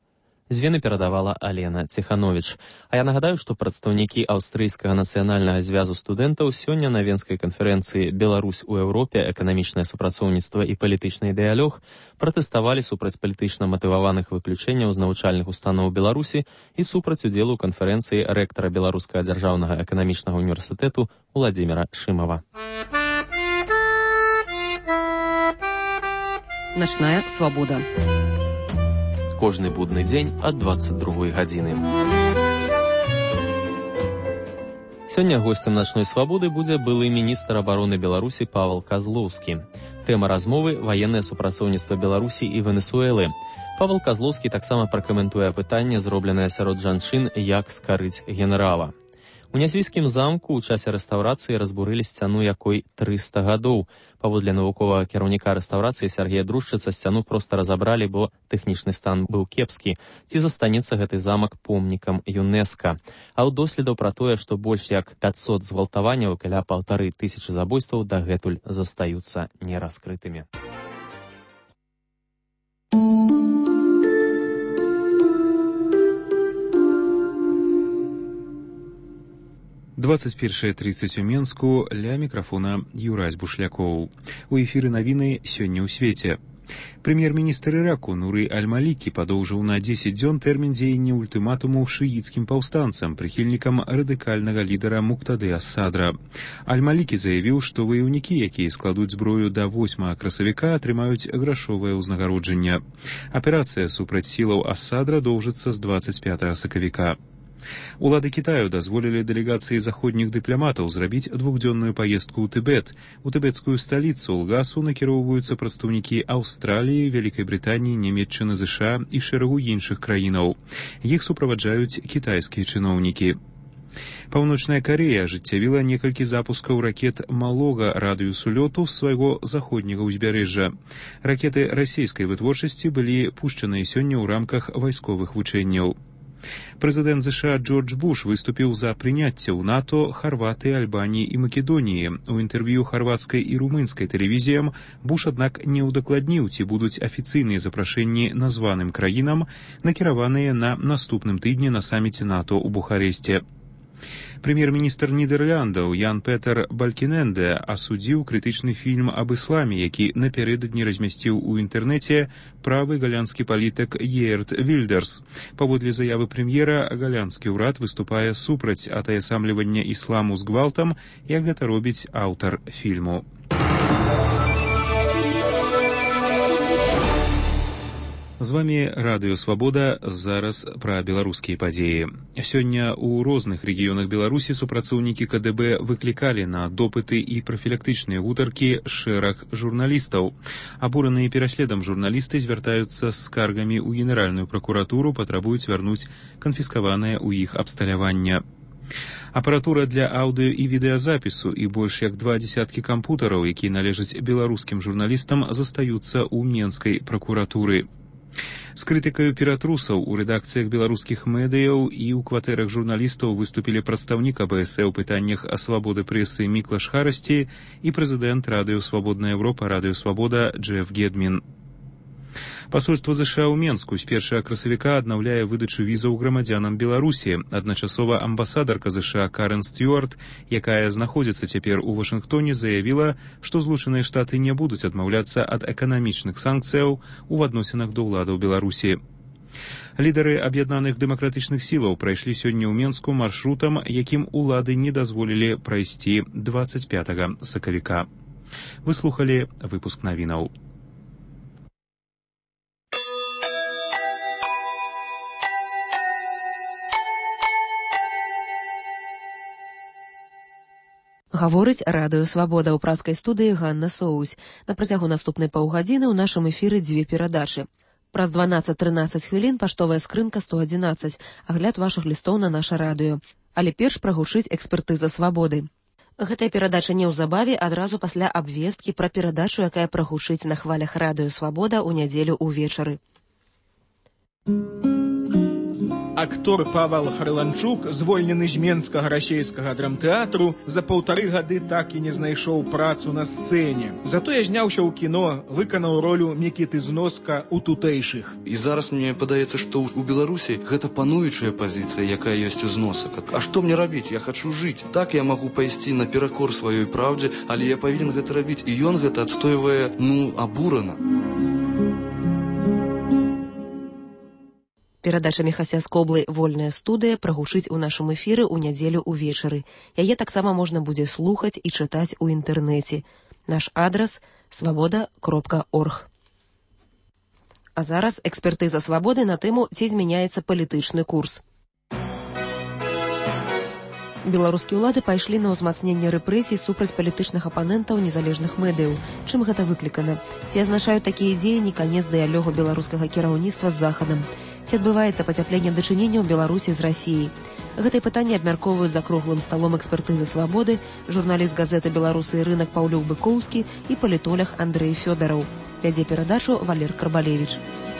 З Вены перадавала Алена Ціхановіч. А я нагадаю, што прадстаўнікі аўстрыйскага нацыянальнага звязу студэнтаў сёння на венскай канферэнцыі «Беларусь у Еўропе. Эканамічнае супрацоўніцтва і палітычны дыялог» пратэставалі супраць палітычна матываваных выключэнняў з навучальных устаноў Беларусі і супраць удзелу ў канферэнцыі рэктара Беларускага дзяржаўнага эканамічнага універсітэту Уладзіміра Шымава. Начная свабода. Кожны будны дзень ад 22 гадзіны. Сёння госцем начной свабоды будзе былы міністр абароны Беларусі Павел Казлоўскі. Тэма размовы – ваеннае супрацоўніцтва Беларусі і Венесуэлы. Павел Казлоўскі таксама пракаментуе пытанне, зробленае сярод жанчын, як скарыць генерала. У Нязвійскім замку ў часе рэстаўрацыі разбурылі сцяну, якой 300 гадоў. Паводле навуковага кіраўніка рэстаўрацыі Сергея Друшчыца сцяну проста разабралі, бо тэхнічны стан быў кепскі. Ці застанецца гэты замак помнікам ЮНЕСКА. А ў доследаў пра тое, што больш як 500 згвалтаванняў, каля 1500 забойстваў дагэтуль застаюцца нераскрытымі. 21:30 у Менску, ля мікрафона Юрась Бушлякоў. У эфіры навіны сёння ў свеце. Прэм'ер-міністр Іраку Нуры Аль-Малікі падоўжыў на 10 дзён тэрмін дзеяння ультыматуму шыіцкім паўстанцам, прыхільнікам радыкальнага лідара Муктады ас-Садра. Аль-Малікі заявіў, што ваяўнікі, якія складуць зброю да 8 красавіка, атрымаюць грашовае ўзнагароджанне. Аперацыя супраць сілаў ас-Садра доўжыцца з 25 сакавіка. Улады Китаю дазволілі дэлегацыі заходніх дыпламатаў зрабіць двухдзённую паездку ў Тыбет. У тыбецкую сталіцу Лгасу накіроўваюцца прадстаўнікі Аўстраліі, Вялікай Брытаніі, Нямецчыны, ЗША і шэрагу іншых краінаў. Іх суправаджаюць кітайскія чыноўнікі. Паўночная Карэя ажыццявіла некалькі запускаў ракет малога радыусу лёту з свайго заходняга ўзбярэжжа. Ракеты расійскай вытворчасці былі пушчаныя сёння ў рамках вайсковых вучэнняў. Прэзідэнт ЗША Джордж Буш выступіў за прыняцце ў НАТО Харватыі, Альбаніі і Македоніі. У інтэрв'ю харвацкай і румынскай тэлевізіям Буш, аднак, не ўдакладніў, ці будуць афіцыйныя запрашэнні названым краінам, накіраваныя на наступным тыдні на саміце НАТО ў Бухарэсце. Прэм'ер-міністр Нідерландаў Ян Петер Балкіненде асудзіў крытычны фільм аб ісламе, які напярэдадні размясціў у інтэрнэце правы галянскі палітык Геерт Вільдерс. Паводле заявы прэм'ера, галянскі ўрад выступае супраць атаясамлівання ісламу з гвалтам, як гэта робіць аўтар фільму. З вами Радыё Свабода, зараз пра беларускія падзеі. Сёння ў розных рэгіёнах Беларусі супрацоўнікі КДБ выклікалі на допыты і прафілактычныя гутаркі шэраг журналістаў. Абураныя пераследам журналісты звяртаюцца з скаргамі ў Генеральную пракуратуру, патрабуюць вярнуць канфіскаванае ў іх абсталяванне. Апаратура для аўдыё і відэазапісу і больш як 20 кампутараў, якія належаць беларускім журналістам, застаюцца ў Менскай пракуратуры. З крытыкаю ператрусаў у рэдакцыях беларускіх медыяў і ў кватэрах журналістаў выступілі прадстаўнік АБС у пытаннях свабоды прэсы Міклаш Харасці і прэзідэнт Радыё Свабодная Еўропа Радыё Свабода Джеф Гедмін. Пасольства ЗША ў Менску з 1 красавіка аднаўляе выдачу візаў грамадзянам Беларусі. Адначасова амбасадарка ЗША Карен Стюарт, якая знаходзіцца цяпер у Вашынгтоне, заявіла, што Злучаныя Штаты не будуць адмаўляцца ад эканамічных санкцыяў у адносінах да ўладаў Беларусі. Лідары аб'яднаных дэмакратычных сілаў прайшлі сёння ў Менску маршрутам, якім улады не дазволілі прайсці 25 сакавіка. Вы слухалі выпуск навінаў. Гаворыць Радыё Свабода, ў праскай студыі Ганна Соусь. На працягу наступнай паўгадзіны ў нашым эфіры дзве перадачы. Праз 12-13 хвілін паштовая скрынка 111, агляд вашых лістоў на наша радыё. Але перш прагучыць экспертыза свабоды. Гэтая перадача неўзабаве, адразу пасля абвесткі пра перадачу, якая прагучыць на хвалях Радыё Свабода ў нядзелю ўвечары. Актор Павел Харланчук, звольнены з менскага расейскага драмтэатру, за 1,5 гады так і не знайшоў працу на сцэне. Затое зняўся ў кіно, выканаў ролю Мікіты Зноска ў тутэйшых. І зараз мне падаецца, што у Беларусі гэта пануючая пазіцыя, якая ёсць у Зносак. А што мне рабіць? Я хачу жыць. Так я магу пайсці наперакор сваёй праўдзе, але я павінен гэта рабіць. І ён гэта адстойвае, абурана. Перадача Міхася Скоблы «Вольная студыя» прагучыць у нашым эфіры ў нядзелю ўвечары. Яе таксама можна будзе слухаць і чытаць у інтэрнэце. Наш адрас – swaboda.org. А зараз экспертыза «Свабоды» на тэму «Ці змяняецца палітычны курс». Беларускія ўлады пайшлі на ўзмацненне рэпрэсій супраць палітычных апанентаў незалежных медыяў. Чым гэта выклікана? Ці азначаюць такія дзеянні канец дыялогу беларускага кіраўніцтва з Захадам? Ці адбываецца пацяпленне дачыненняў Беларусі з Расіяй? Гэтае пытанне абмяркоўваюць за круглым сталом экспертызы «Свабоды», журналіст газеты «Беларусы і рынак» Паўлюк Быкоўскі і палітолог Андрэй Фёдараў. Вядзе перадачу Валер Карбалевіч.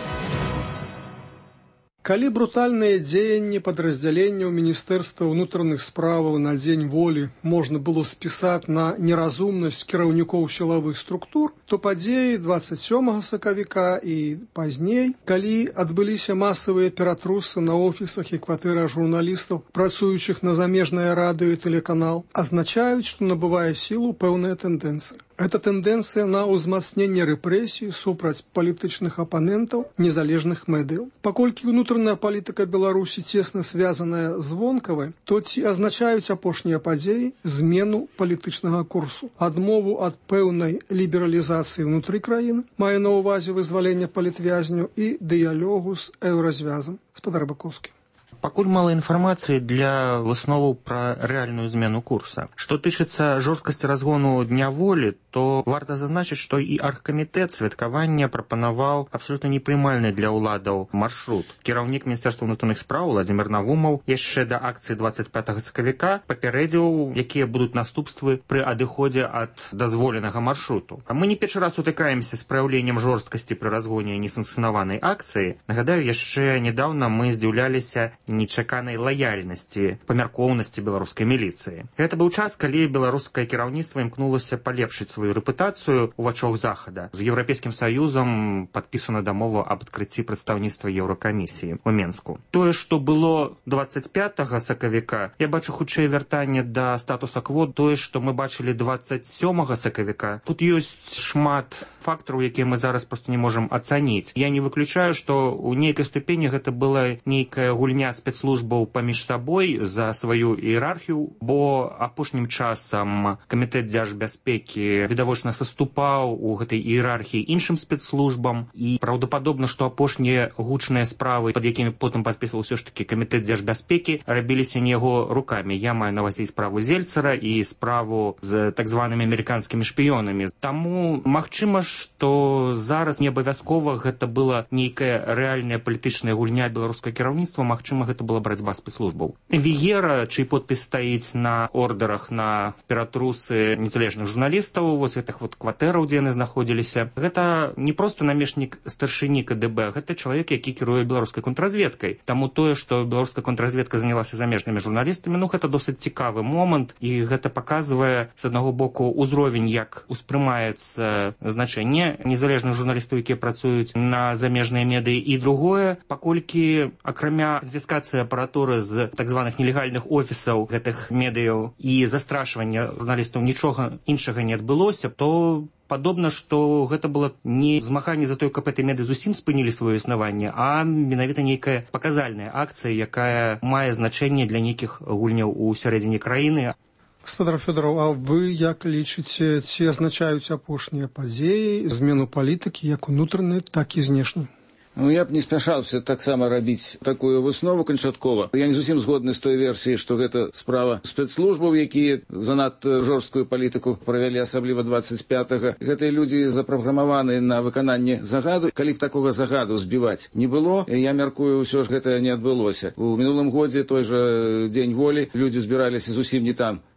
Калі брутальныя дзеянні падраздзяленняў Міністэрства ўнутраных справаў на дзень волі можна было спісаць на неразумнасць кіраўнікоў сілавых структур, то падзеі 27 сакавіка і пазней, калі адбыліся масавыя ператрусы на офісах і кватэрах журналістаў, працуючых на замежнае радыё і тэлеканал, азначаюць, што набывае сілу пэўная тэндэнцыя. Гэта тэндэнцыя на ўзмацненне рэпрэсій супраць палітычных апанентаў незалежных медыяў. Паколькі ўнутраная палітыка Беларусі цесна звязаная з вонкавай, то ці азначаюць апошнія падзеі змену палітычнага курсу, адмову ад пэўнай лібералізацыі ўнутры краіны, мае на ўвазе вызвалення палітвязняў і дыялогу з еўразвязам. Спадар Бакоўскі. Пакуль мала інфармацыі для высноваў пра рэальную змену курса. Што тычыцца жорсткасці разгону Дня волі, то варта зазначыць, што і аргкамітэт святкавання прапанаваў абсалютна непрымальны для ўладаў маршрут. Кіраўнік Міністэрства ўнутраных спраў Владзімір Навумаў яшчэ да акцыі 25 сакавіка папярэдзіў, якія будуць наступствы пры адыходзе ад дазволенага маршруту. А мы не першы раз утыкаемся з праяўленнем жорсткасці пры разгоне несанкцыянаванай акцыі. Нагадаю, яшчэ нядаўна мы здзіўляліся нечаканай лаяльнасці, памяркоўнасці беларускай міліцыі. Гэта быў час, калі беларускае кіраўніцтва імкнулася палепшыць сваю рэпутацыю ў вачах Захада. З Еўрапейскім Саюзам падпісана дамова аб адкрыцці прадстаўніцтва Еўракамісіі ў Менску. Тое, што было 25 сакавіка, я бачу хутчэй вяртанне да статуса-кво, тое, што мы бачылі 27 сакавіка. Тут ёсць шмат фактараў, якія мы зараз проста не можам ацаніць. Я не выключаю, што ў нейкай ступені гэта была нейкая гульня спецслужбаў паміж сабой за сваю іерархію, бо апошнім часам камітэт дзяржбяспекі відавочна саступаў у гэтай іерархіі іншым спецслужбам, і праўдападобна, што апошнія гучныя справы, пад якімі потым падпісваў усё ж такі камітэт дзяржбяспекі, рабіліся не яго рукамі. Я маю на ўвазе і справу Зельцера, і справу з так званымі амерыканскімі шпіёнамі. Таму магчыма, што зараз не абавязкова гэта была нейкая рэальная палітычная гульня беларускага кіраўніцтва, магчыма, гэта была барацьба спецслужбаў. Вігера, чый подпіс стаіць на ордерах на ператрусы незалежных журналістаў, вось гэтых кватэраў, дзе яны знаходзіліся, гэта не проста намешнік старшыні КДБ, гэта чалавек, які кіруе беларускай контрразведкай. Таму тое, што беларуская контрразведка занялася замежнымі журналістамі, гэта досыць цікавы момант, і гэта паказвае, з аднаго боку, узровень, як успрымаецца значэнне незалежных журналістаў, якія працуюць на замежныя медыі, і другое, паколькі акрамя канфіскацыі апаратуры з так званых нелегальных офісаў гэтых медыяў і застрашвання журналістаў нічога іншага не адбылося, то падобна, што гэта было не змаганне за той, каб гэты медыі зусім спынілі сваё існаванне, а менавіта нейкая паказальная акцыя, якая мае значэнне для нейкіх гульняў у сярэдзіне краіны. Гаспадар Фёдараў, а вы як лічыце, ці азначаюць апошнія падзеі змену палітыкі як унутранай, так і знешняй? Я б не спяшаўся таксама рабіць такую выснову канчаткова. Я не зусім згодны з той версіяй, што гэта справа спецслужбаў, якія занадта жорсткую палітыку правялі, асабліва 25-га. Гэтыя людзі запраграмаваны на выкананне загаду. Калі б такога загаду збіваць не было, я мяркую, ўсё ж гэта не адбылося. У мінулым годзе той жа дзень волі людзі збіраліся зусім не там,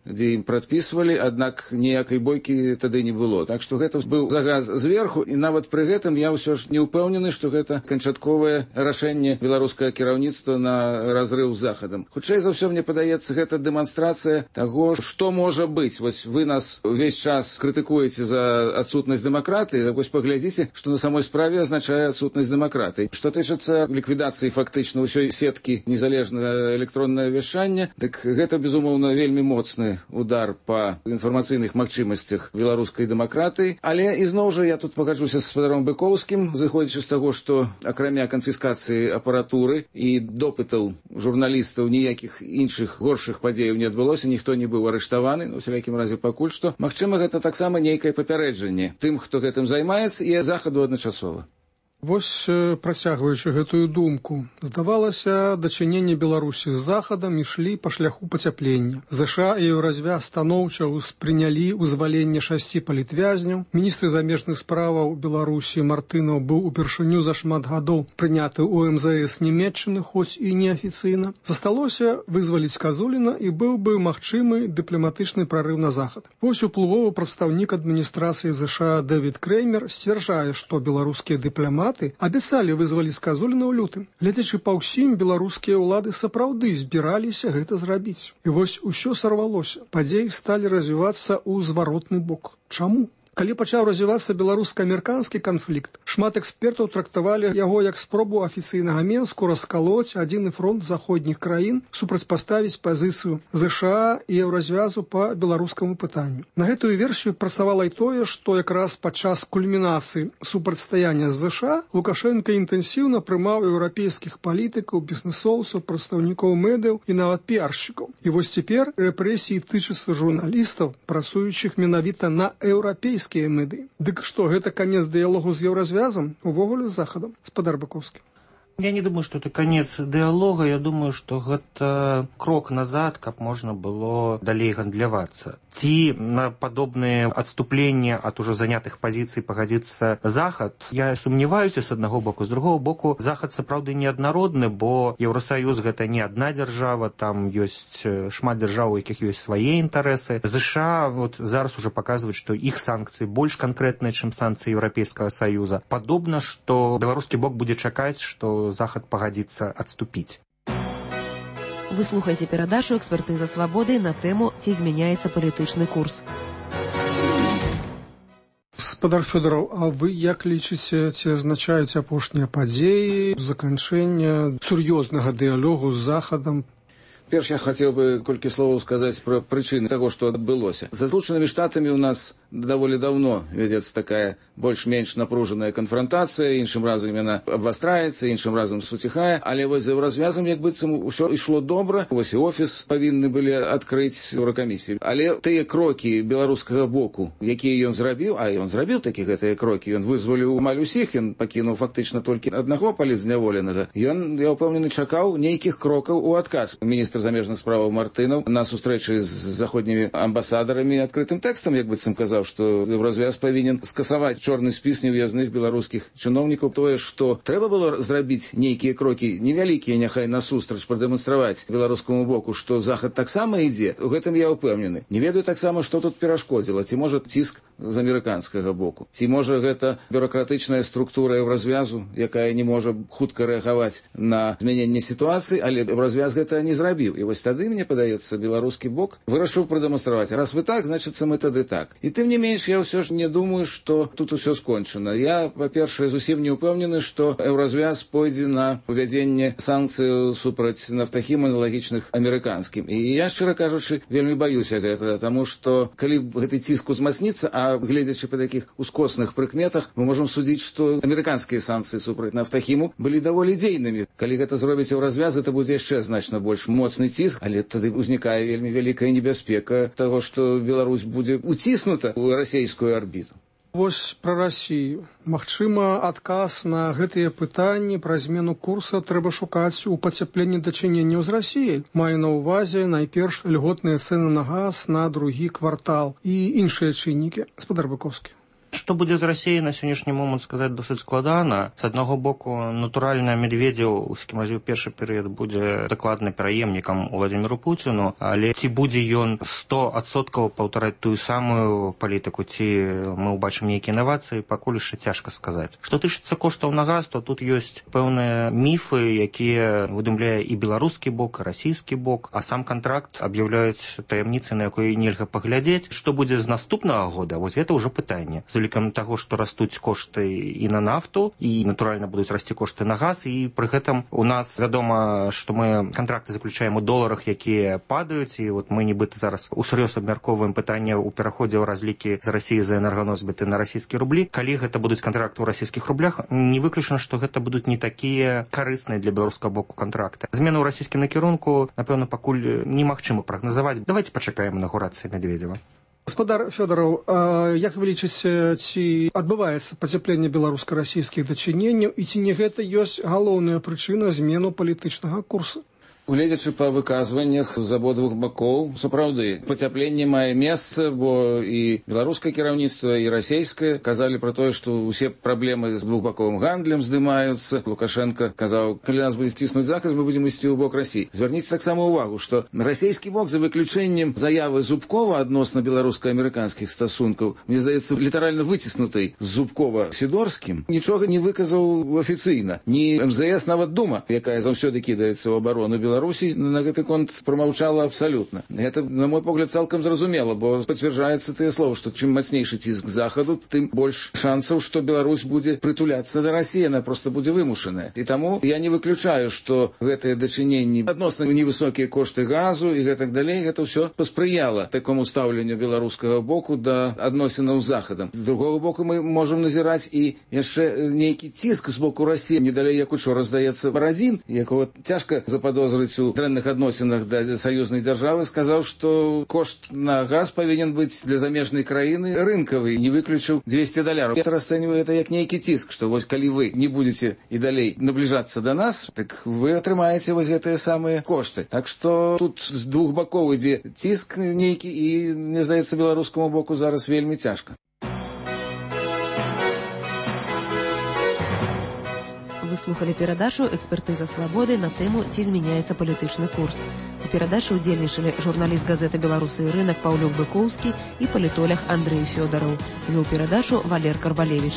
дзе ім прадпісвалі, аднак ніякай бойкі тады не было. Так што гэта быў загаз зверху, і нават пры гэтым я ўсё ж не ўпэўнены, што гэта канчатковае рашэнне беларускага кіраўніцтва на разрыў з захадам. Хутчэй за ўсё, мне падаецца, гэта дэманстрацыя таго, што можа быць. Вось вы нас увесь час крытыкуеце за адсутнасць дэмакратыі, так вось паглядзіце, што на самой справе азначае адсутнасць дэмакратыі. Што тычыцца ліквідацыі фактычна ўсёй сеткі незалежнага электроннага вяшчання, дык гэта, безумоўна, вельмі моцны удар па інфармацыйных магчымасцях беларускай дэмакратыі. Але ізноў жа я тут пагаджуся з спадаром Быкоўскім, зыходзячы з таго, што акрамя канфіскацыі апаратуры і допытаў журналістаў ніякіх іншых горшых падзеяў не адбылося, ніхто не быў арыштаваны, у всялякім разе пакуль што. Магчыма, гэта таксама нейкае папярэджанне тым, хто гэтым займаецца, і захаду адначасова. Вось, працягваючы гэтую думку, здавалася, дачыненне Беларусі з захадам ішлі па шляху пацяплення. ЗША і Еўразвяз станоўча ўспрынялі вызваленне 6 палітвязняў. Міністр замежных справаў Беларусі Мартынаў быў упершыню за шмат гадоў прыняты ў МЗС Нямецчыны, хоць і неафіцыйна. Засталося вызваліць Казуліна, і быў бы магчымы дыпламатычны прарыў на захад. Вось уплывовы прадстаўнік адміністрацыі ЗША Дэвід Креймер сцвярджае, што беларускія дыпламаты абяцалі вызваліць Казуліна ў лютым. Гледзячы па ўсім, беларускія ўлады сапраўды збіраліся гэта зрабіць. І вось усё сарвалося. Падзеі сталі развівацца ў зваротны бок. Чаму? Калі пачаў развівацца беларуска-амерыканскі канфлікт, шмат экспертаў трактавалі яго як спробу афіцыйнага Менску раскалоць адзіны фронт заходніх краін, супрацьпаставіць пазіцыю ЗША і Еўразвязу па беларускаму пытанню. На гэтую версію працавала і тое, што якраз падчас кульмінацыі супрацьстаяння з ЗША Лукашенка інтэнсіўна прымаў еўрапейскіх палітыкаў, бізнесоўцаў, прадстаўнікоў медыяў і нават піаршчыкаў. І вось цяпер рэпрэсіі тычацца журналістаў, працуючых менавіта на еўрапейскіх меды. Дык што, гэта канец дыялогу з Еўразвязам, увогуле з захадам? Спадар Быкоўскі. Я не думаю, что это конец диалога. Я думаю, что это крок назад, как можно было далей гандлявацца. Ці на подобные отступления от уже занятых позиций погодится Захад. Я сумневаюся с одного боку. С другого боку, Захад сапраўды неаднародны, бо Еўросоюз гэта не одна держава, там есть шмат держав, у якіх есть свои интересы. США вот зараз уже показывают, что их санкции больше конкретные, чем санкции Европейского Союза. Подобно, что белорусский бок будет чакаць, что Захад пагадзіцца адступіць. Вы слухаеце перадачу «Экспертыза свабоды» на тэму «Ці змяняецца палітычны курс». Спадар Фёдораў, а вы як лічыце, ці азначаюць апошнія падзеі заканчэння сур'ёзнага дыялогу з Захадам? Перш я хотел бы колькі словаў сказаць пра прычыны таго, што адбылося. За Злучанымі Штатамі у нас даволі давно вядзецца такая больш-менш напружаная канфронтацыя, іншым разам яна абвастраецца, іншым разам суціхае, але вось за Еўразвязам як быццам усё ішло добра. Вось і офіс павінны былі адкрыць Еўракамісіі. Але тыя крокі беларускага боку, якія ён зрабіў, а ён зрабіў такі гэтыя крокі, ён вызваліў амаль усіх, ён пакінуў фактычна толькі аднаго палітзняволенага. Ён, я ўпэўнены, чакаў нейкіх крокаў у адказ. Міністр замежных справаў Мартынаў на сустрэчы з заходнімі амбасадарамі адкрытым тэкстам, як быццам казаў, што Еўразвяз павінен скасаваць чорны спіс неўязных беларускіх чыноўнікаў. Тое, што трэба было зрабіць нейкія крокі невялікія, няхай насустрач прадэманстраваць беларускаму боку, што Захад таксама ідзе, у гэтым я ўпэўнены. Не ведаю таксама, што тут перашкодзіла, ці можа ціск з амерыканскага боку, ці можа гэта бюракратычная структура Еўразвязу, якая не можа хутка рэагаваць на змяненне сітуацыі, але Еўразвяз гэта не зрабіў. І вось тады, мне падаецца, беларускі бок вырашыў прадэманстраваць. Раз вы так, значыцца мы тады так. І тым не менш, я ўсё ж не думаю, што тут усё скончана. Я, па-першае, зусім не ўпэўнены, што Еўразвяз пойдзе на увядзенне санкцыяў супраць нафтахім аналагічных амерыканскім. І я, шчыра кажучы, вельмі баюся гэта, таму што калі гэты ціск узмацніцца, а гледзячы па такіх ускосных прыкметах, мы можам судзіць, што амерыканскія санкцыі супраць нафтахіму былі даволі дзейнымі. Калі гэта зробіць Еўразвяз, гэта будзе яшчэ значна больш моцны ціск, але тады ўзнікае вельмі вялікая небяспека таго, што Беларусь будзе уціснута ў расійскую арбіту. Вось пра Расію. Магчыма, адказ на гэтыя пытанні пра змену курса трэба шукаць у пацяпленні дачыненняў з Расіяй. Маю на ўвазе найперш льготныя цэны на газ на другі квартал і іншыя чыннікі. Спадар Быкоўскі. Што будзе з Расіяй на сённяшні момант сказаць досыць складана. З аднаго боку, натуральна, Медведзеў, у всякім разе ў першы перыяд, будзе дакладна пераемнікам Владзіміру Пуціну, але ці будзе ён 100% паўтараць тую самую палітыку, ці мы ўбачым нейкія інавацыі, пакуль яшчэ цяжка сказаць. Што тычыцца коштаў на газ, то тут ёсць пэўныя міфы, якія выдумляе і беларускі бок, і расійскі бок, а сам кантракт аб'яўляюць таямніцай, на якой нельга паглядзець. Што будзе з наступнага года, вось гэта ўжо пытанне. З улікам таго, што растуць кошты і на нафту, і, натуральна, будуць расці кошты на газ, і пры гэтым у нас вядома, што мы кантракты заключаем у доларах, якія падаюць, і вот мы нібыта зараз усур'ёз абмяркоўваем пытанне ў пераходзе ў разлікі з Расіі за энерганосьбіты на расійскія рублі. Калі гэта будуць кантракты ў расійскіх рублях, не выключана, што гэта будуць не такія карысныя для беларускага боку кантракты. Змены ў расійскім накірунку, напэўна, пакуль немагчыма прагназаваць. Давайте пачакаем інаўгурацыі Медведзева. Гаспадар Фёдораў, як вы лічыце, ці адбываецца пацяпленне беларуска-расійскіх дачыненняў, і ці не гэта ёсць галоўная прычына змену палітычнага курсу? Гледзячы па выказваннях з абодвух бакоў, сапраўды, пацяпленне мае месца, бо і беларускае кіраўніцтва, і расійскае казалі пра тое, што ўсе праблемы з двухбаковым гандлем здымаюцца. Лукашенко казаў, калі нас будзе ціснуць захад, мы будзем ісці ў бок Расіі. Звярніце таксама ўвагу, што расійскі бок, за выключэннем заявы Зубкова адносна беларуска-амерыканскіх стасункаў, мне здаецца, літаральна выціснутай з Зубкова-Сідорскім, нічога не выказаў афіцыйна. Ні МЗС, нават Дума, якая заўсёды кідаецца ў абарону Беларусі, на гэты конт прамаўчала абсалютна. Гэта, на мой погляд, цалкам зразумела, бо пацвярджаецца тыя словы, што чым мацнейшы ціск захаду, тым больш шансаў, што Беларусь будзе прытуляцца да Расіі, яна проста будзе вымушаная. І таму я не выключаю, што гэтыя дачыненні адносна невысокія кошты газу і гэтак далей, гэта ўсё паспрыяла такому стаўленню беларускага боку да адносінаў з захадам. З другога боку, мы можам назіраць і яшчэ нейкі ціск з боку Расіі, не далей, як учора, здаецца, Барадзін, якого цяжка западозрыць у дрэнных адносінах да саюзнай дзяржавы, сказаў, што кошт на газ павінен быць для замежнай краіны рынкавы, не выключыў $200. Я расцэньваю это як нейкі ціск, што вось калі вы не будзеце і далей набліжацца да нас, так вы атрымаеце вось гэтыя самыя кошты. Так што тут з двух бакоў ідзе ціск нейкі, і, мне здаецца, беларускаму боку зараз вельмі цяжка. Вы слухали перадачу «Экспертыза свабоды» на тэму «Ці змяняецца палітычны курс». У перадачы ўдзельнічалі журналіст газеты «Беларусы і рынак» Паўлюк Быкоўскі і палітолог Андрэй Фёдораў. Вёў перадачу Валер Карбалевіч.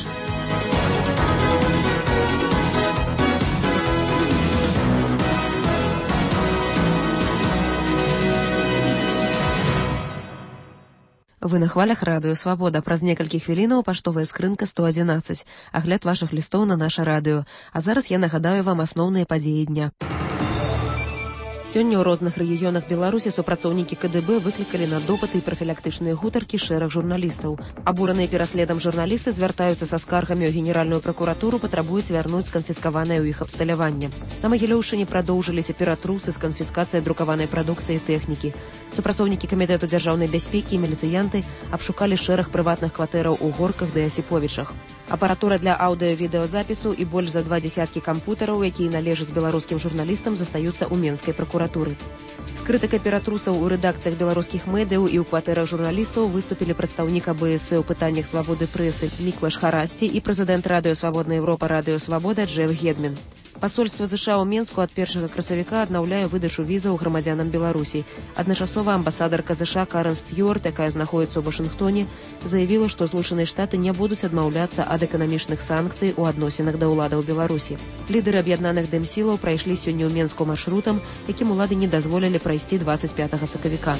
Вы на хвалях радыё «Свабода». Праз некалькі хвілінаў паштовая скрынка 111. Агляд вашых лістоў на наша радыё. А зараз я нагадаю вам асноўныя падзеі дня. Сёння ў розных рэгіёнах Беларусі супрацоўнікі КДБ выклікалі на допыты і прафілактычныя гутаркі шэраг журналістаў. Абураныя пераследам журналісты звяртаюцца са скаргамі ў Генеральную пракуратуру, патрабуюць вярнуць сканфіскаванае ў іх абсталяванне. На Магілёўшчыне прадоўжыліся ператрусы з канфіскацыяй друкаванай прадукцыі і тэхнікі. Супрацоўнікі камітэту дзяржаўнай бяспекі і міліцыянты абшукалі шэраг прыватных кватэраў у Горках ды Асіповічах. Апаратура для аўдыё-відэазапісу і больш за 20 кампутараў, якія належаць беларускім журналістам, застаюцца ў Менскай пракуратуры. З крытыкай ператрусаў у рэдакцыях беларускіх медыяў і ў кватэрах журналістаў выступілі прадстаўнік АБС у пытаннях свабоды прэсы Міклаш Харасці і прэзідэнт радыё «Свабодная Еўропа» радыё «Свабода» Джеф Гедмін. Пасольства США ў Менску ад 1 красавіка аднаўляе выдачу візаў грамадзянам Беларусі. Адначасова амбасадарка США Карен Стюарт, якая знаходзіцца ў Вашынгтоне, заявіла, што Злучаныя Штаты не будуць адмаўляцца ад эканамічных санкцый у адносінах да ўладаў Беларусі. Лідары аб'яднаных дэмсілаў прайшлі сёння ў Менску маршрутам, якім улады не дазволілі прайсці 25 сакавіка.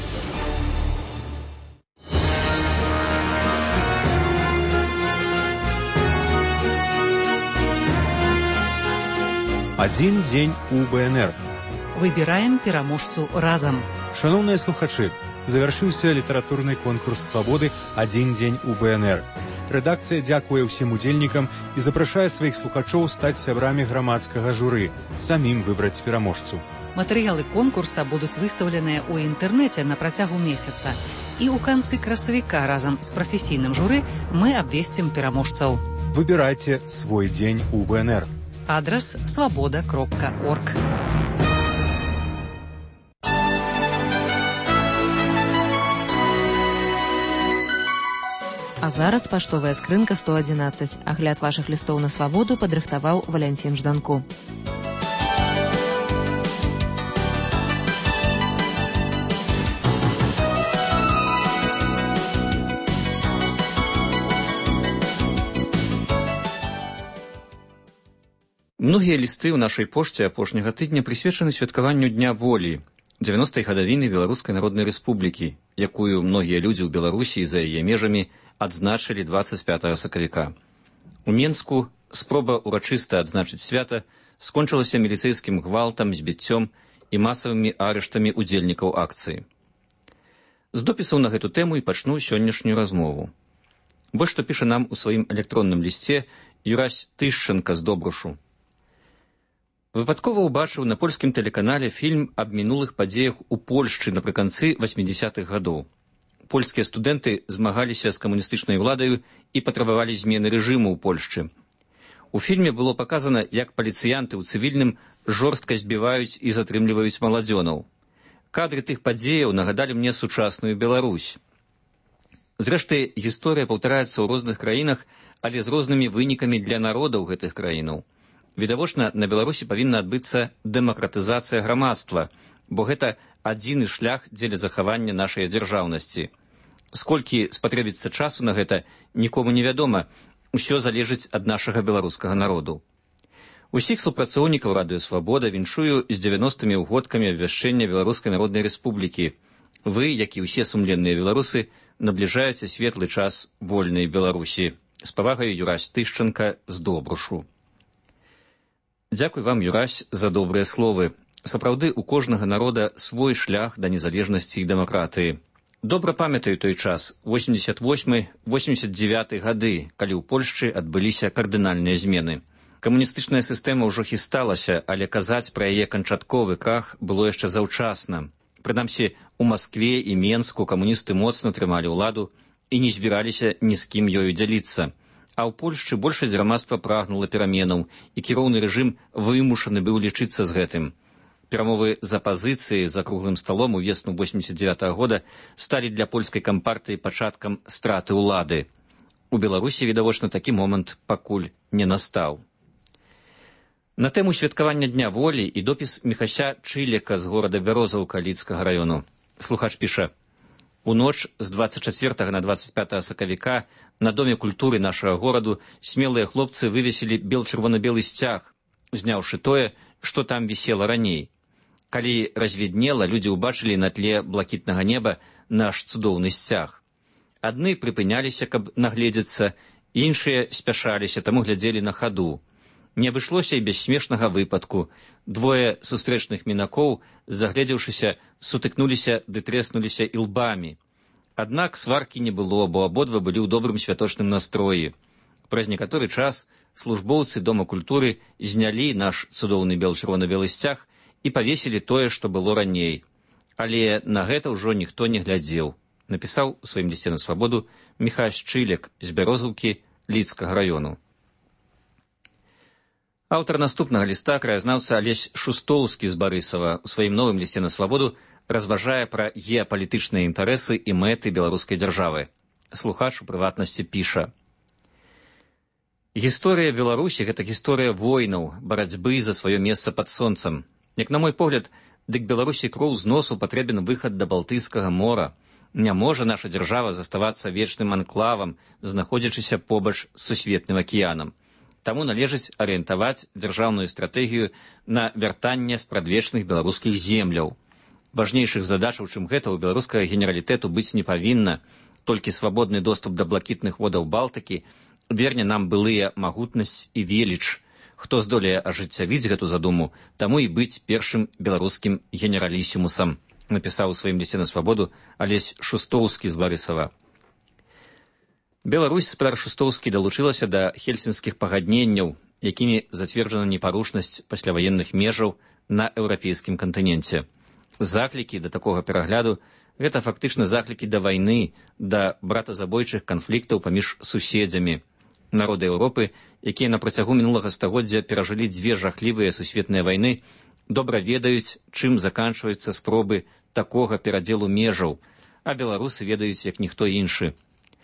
Адзін дзень у БНР. Выбіраем пераможцу разам. Шаноўныя слухачы, завяршыўся літаратурны конкурс свабоды «Адзін дзень у БНР». Рэдакцыя дзякуе ўсім удзельнікам і запрашае сваіх слухачоў стаць сябрамі грамадскага журы, самім выбраць пераможцу. Матэрыялы конкурса будуць выстаўленыя ў інтэрнэце на працягу месяца. І ў канцы красавіка разам з прафесійным журы мы абвесцім пераможцаў. Выбірайце свой дзень у БНР. Адрес svoboda.org. А зараз паштовая скрынка 111. Агляд вашых лістоў на свабоду падрыхтаваў Валянцін Жданко. Многія лісты ў нашай пошце апошняга тыдня прысвечаны святкаванню Дня волі, 90-й гадавіны Беларускай Народнай Рэспублікі, якую многія людзі ў Беларусі і за яе межамі адзначылі 25 сакавіка. У Менску спроба урачыста адзначыць свята скончылася міліцэйскім гвалтам, збіццём і масавымі арыштамі удзельнікаў акцыі. З допісаў на гэту тэму і пачну сённяшнюю размову. Вось што піша нам у сваім электронным лісце Юрась Тышченка з Добрушу. Выпадкова ўбачыў на польскім тэлеканале фільм аб мінулых падзеях у Польшчы напрыканцы 80-х гадоў. Польскія студэнты змагаліся з камуністычнай уладаю і патрабавалі змены рэжыму ў Польшчы. У фільме было паказана, як паліцыянты ў цывільным жорстка збіваюць і затрымліваюць маладзёнаў. Кадры тых падзеяў нагадалі мне сучасную Беларусь. Зрэшты, гісторыя паўтараецца ў розных краінах, але з рознымі вынікамі для народаў гэтых краінаў. Відавочна, на Беларусі павінна адбыцца дэмакратызацыя грамадства, бо гэта адзіны шлях дзеля захавання нашай дзяржаўнасці. Сколькі спатрэбіцца часу на гэта, нікому не вядома, усё залежыць ад нашага беларускага народу. Усіх супрацоўнікаў Радыё Свабода віншую з 90-мі ўгодкамі абвяшчэння Беларускай Народнай Рэспублікі. Вы, як і ўсе сумленныя беларусы, набліжаеце светлы час вольнай Беларусі. З павагай, Юрась Тышченка з Добрушу. Дзякуй вам, Юрась, за добрыя словы. Сапраўды, у кожнага народа свой шлях да незалежнасці і дэмакратыі. Добра памятаю той час, 88-89 гады, калі ў Польшчы адбыліся кардынальныя змены. Камуністычная сістэма ўжо хісталася, але казаць пра яе канчатковы крах было яшчэ заўчасна. Прынамсі, у Маскве і Менску камуністы моцна трымалі ўладу і не збіраліся ні з кім ёю дзяліцца. А ў Польшчы большасць грамадства прагнула пераменаў, і кіроўны рэжым вымушаны быў лічыцца з гэтым. Перамовы з апазіцыяй за круглым сталом у весну 89-го года сталі для польскай кампартыі пачаткам страты ўлады. У Беларусі, відавочна, такі момант пакуль не настаў. На тэму святкавання Дня волі і допіс Міхася Чылека з горада Бярозаўка Лідскага раёну. Слухач піша: у ноч з 24 на 25 сакавіка на Доме культуры нашага гораду смелыя хлопцы вывесілі бел-чырвона-белы сцяг, узняўшы тое, што там вісела раней. Калі развіднела, людзі ўбачылі на тле блакітнага неба наш цудоўны сцяг. Адны прыпыняліся, каб нагледзецца, іншыя спяшаліся, таму глядзелі на хаду. Не абышлося і без смешнага выпадку. Двое сустрэчных мінакоў, загледзеўшыся, сутыкнуліся ды трэснуліся ілбамі. Аднак сваркі не было, бо абодва былі ў добрым святочным настроі. Праз некаторы час службоўцы Дома культуры знялі наш цудоўны бел-чырвона-белы сцяг і павесілі тое, што было раней. Але на гэта ўжо ніхто не глядзеў, напісаў у сваім лісце на свабоду Міхась Чылек з Бярозаўкі Лідскага раёну. Аўтар наступнага ліста, краязнаўца Алесь Шустоўскі з Барысава, у сваім новым лісце на свабоду разважае пра геапалітычныя інтарэсы і мэты беларускай дзяржавы. Слухач у прыватнасці піша: гісторыя Беларусі — гэта гісторыя войнаў, барацьбы за сваё месца пад сонцам. Як на мой погляд, дык Беларусі кроў з носу патрэбен выхад да Балтыйскага мора. Не можа наша дзяржава заставацца вечным анклавам, знаходзячыся побач з сусветным акіянам. Таму належыць арыентаваць дзяржаўную стратэгію на вяртанне спрадвечных беларускіх земляў. Важнейшых задачаў, чым гэта, у беларускага генералітэту быць не павінна. Толькі свабодны доступ да блакітных водаў Балтыкі верне нам былыя магутнасць і веліч. Хто здолее ажыццявіць гэту задуму, таму і быць першым беларускім генералісімусам, напісаў у сваім лісце на свабоду Алесь Шустоўскі з Барысава. Беларусь, спадар Шустоўскі, далучылася да хельсінскіх пагадненняў, якімі зацверджана непарушнасць пасляваенных межаў на еўрапейскім кантыненце. Заклікі да такога перагляду — гэта фактычна заклікі да вайны, да братазабойчых канфліктаў паміж суседзямі. Народы Еўропы, якія на працягу мінулага стагоддзя перажылі дзве жахлівыя сусветныя вайны, добра ведаюць, чым заканчваюцца спробы такога перадзелу межаў, а беларусы ведаюць, як ніхто іншы.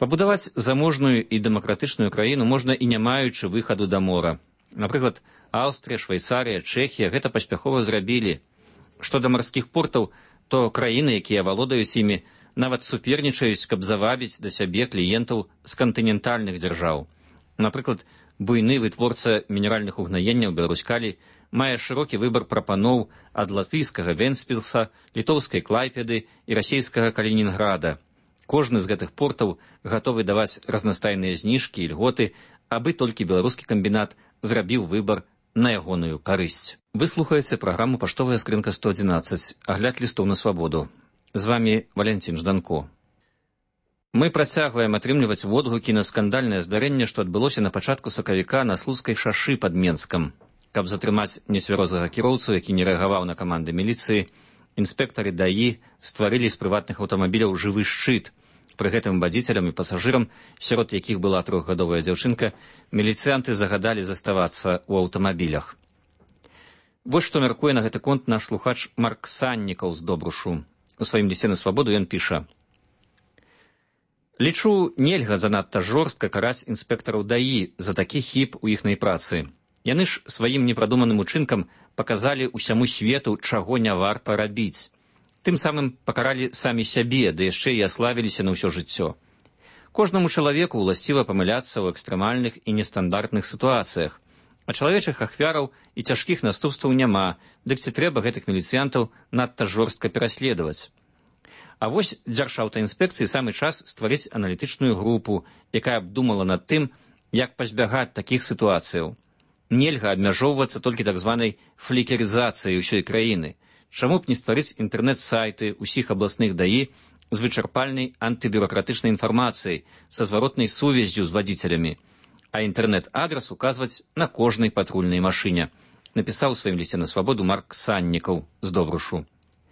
Пабудаваць заможную і дэмакратычную краіну можна і не маючы выхаду да мора. Напрыклад, Аўстрія, Швейцарія, Чэхія гэта паспяхова зрабілі. Што да марскіх портаў, то краіны, якія валодаюць імі, нават супернічаюць, каб завабіць да сябе кліентаў з кантынентальных дзяржаў. Напрыклад, буйны вытворца мінеральных угнаенняў Беларусь-Калій мае шырокі выбар прапаноў ад латвійскага Вентспілса, літоўскай Клайпеды і расійскага Калінінграда. Кожны з гэтых портаў гатовы даваць разнастайныя зніжкі і льготы, абы толькі беларускі камбінат зрабіў выбар на ягоную карысць. Вы слухаеце праграму «Паштовая скрынка 111», агляд лістоў на свабоду. З вами Валентин Жданко. Мы працягваем атрымліваць водгукі на скандальнае здарэнне, што адбылося на пачатку сакавіка на Слуцкай шашы пад Менскам. Каб затрымаць нецвярозага кіроўцу, які не рэагаваў на каманды міліцыі, інспектары ДАІ стварылі з прыватных аўтамабіляў жывы шчыт. Пры гэтым вадзіцелям і пасажырам, сярод якіх была 3гадовая дзяўчынка, міліцыянты загадалі заставацца ў аўтамабілях. Вось што мяркуе на гэты конт наш слухач Марк Саннікаў з Добрушу. У сваім лісце на свабоду ён піша: «Лічу, нельга занадта жорстка караць інспектараў ДАІ за такі хіб у іхнай працы. Яны ж сваім непрадуманым учынкам паказалі ўсяму свету, чаго не варта рабіць. Тым самым пакаралі самі сябе, да яшчэ і аславіліся на ўсё жыццё. Кожнаму чалавеку ўласціва памыляцца ў экстрэмальных і нестандартных сітуацыях. А чалавечых ахвяраў і цяжкіх наступстваў няма, дык ці трэба гэтых міліцыянтаў надта жорстка пераследаваць. А вось Дзяржаўтаінспекцыі самы час стварыць аналітычную групу, якая б думала над тым, як пазбягаць такіх сітуацыяў. Нельга абмяжоўвацца толькі так званай флікерызацыяй усёй краіны. Чаму б не стварыць інтэрнэт-сайты ўсіх абласных ДАІ з вычарпальнай антыбюракратычнай інфармацыяй, са зваротнай сувяззю з вадзіцелямі, а інтэрнэт-адрас указваць на кожнай патрульнай машыне, напісаў у сваім лісце на свабоду Марк Саннікаў з Добрушу.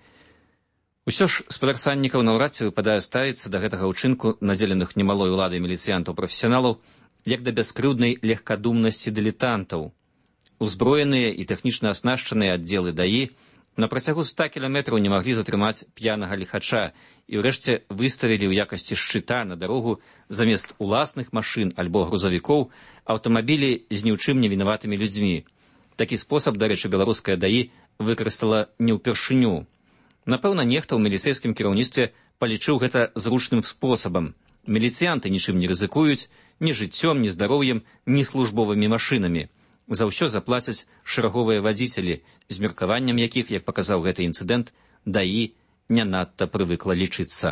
Усё ж спадар Саннікаў наўрад ці выпадае ставіцца да гэтага ўчынку надзеленых немалой уладай міліцыянтаў-прафесіяналаў як да бяскрыўднай легкадумнасці дылетантаў. Узброеныя і тэхнічна аснашчаныя аддзелы ДАІ на працягу 100 кіламетраў не маглі затрымаць п'янага ліхача і ўрэшце выставілі ў якасці шчыта на дарогу замест уласных машын альбо грузавікоў аўтамабілі з ні ў чым не вінаватымі людзьмі. Такі спосаб, дарэчы, беларуская ДАІ выкарыстала не ўпершыню. Напэўна, нехта ў міліцэйскім кіраўніцтве палічыў гэта зручным спосабам. Міліцыянты нічым не рызыкуюць, ні жыццём, ні здароўем, ні службовымі машынамі. За ўсё заплацяць шэраговыя вадзіцелі, з меркаваннем якіх, як паказаў гэты інцыдэнт, ДАІ не надта прывыкла лічыцца.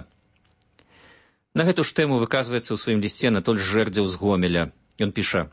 На гэту ж тэму выказваецца ў сваім лісце Анатоль Жэрдзеў з Гомеля. Ён піша: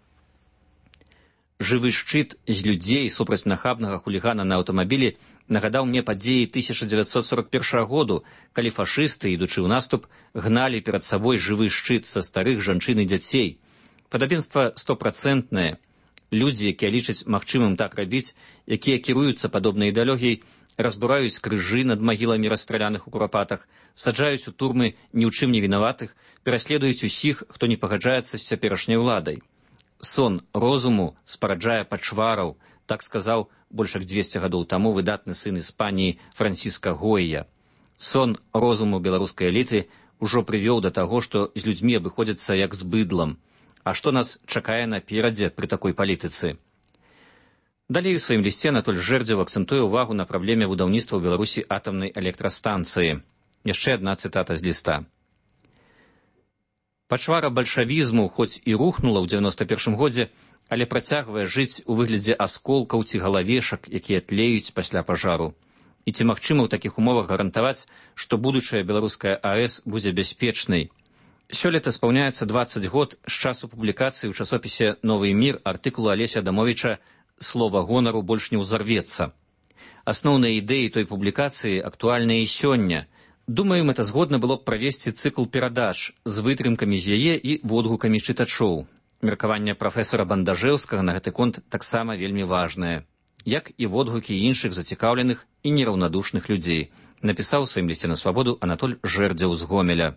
«Жывы шчыт з людзей супраць нахабнага хулігана на аўтамабілі нагадаў мне падзеі 1941 году, калі фашысты, ідучы ў наступ, гналі перад сабой жывы шчыт са старых жанчын і дзяцей. Падабенства 100%. Людзі, якія лічаць магчымым так рабіць, якія кіруюцца падобнай ідэалогіяй, разбураюць крыжы над магіламі расстраляных у курапатах, саджаюць у турмы ні ў чым не вінаватых, пераследуюць усіх, хто не пагаджаецца з цяперашняй уладай. Сон розуму спараджае пачвараў, так сказаў больш як 200 гадоў таму выдатны сын Іспаніі Франціска Гойя. Сон розуму беларускай эліты ўжо прывёў да таго, што з людзьмі абыходзяцца як з быдлам. А што нас чакае наперадзе пры такой палітыцы? Далей у сваім лісце Анатоль Жэрдзеў акцэнтуе ўвагу на праблеме будаўніцтва ў Беларусі атамнай электрастанцыі. Яшчэ адна цытата з ліста. Пачвара бальшавізму хоць і рухнула ў 91 годзе, але працягвае жыць у выглядзе асколкаў ці галавешак, якія тлеюць пасля пажару. І ці магчыма ў такіх умовах гарантаваць, што будучая беларуская АЭС будзе бяспечнай? Сёлета спаўняецца 20 год з часу публікацыі ў часопісе «Новы мір» артыкулу Алеся Адамовіча «Слова гонару больш не ўзарвецца». Асноўныя ідэі той публікацыі актуальныя і сёння. Думаю, мэта згодна было б правесці цыкл перадач з вытрымкамі з яе і водгукамі чытачоў. Меркаванне прафесара Бандажэўскага на гэты конт таксама вельмі важнае, як і водгукі іншых зацікаўленых і нераўнадушных людзей, напісаў у сваім лісце на свабоду Анатоль Жэрдзеў з Гомеля.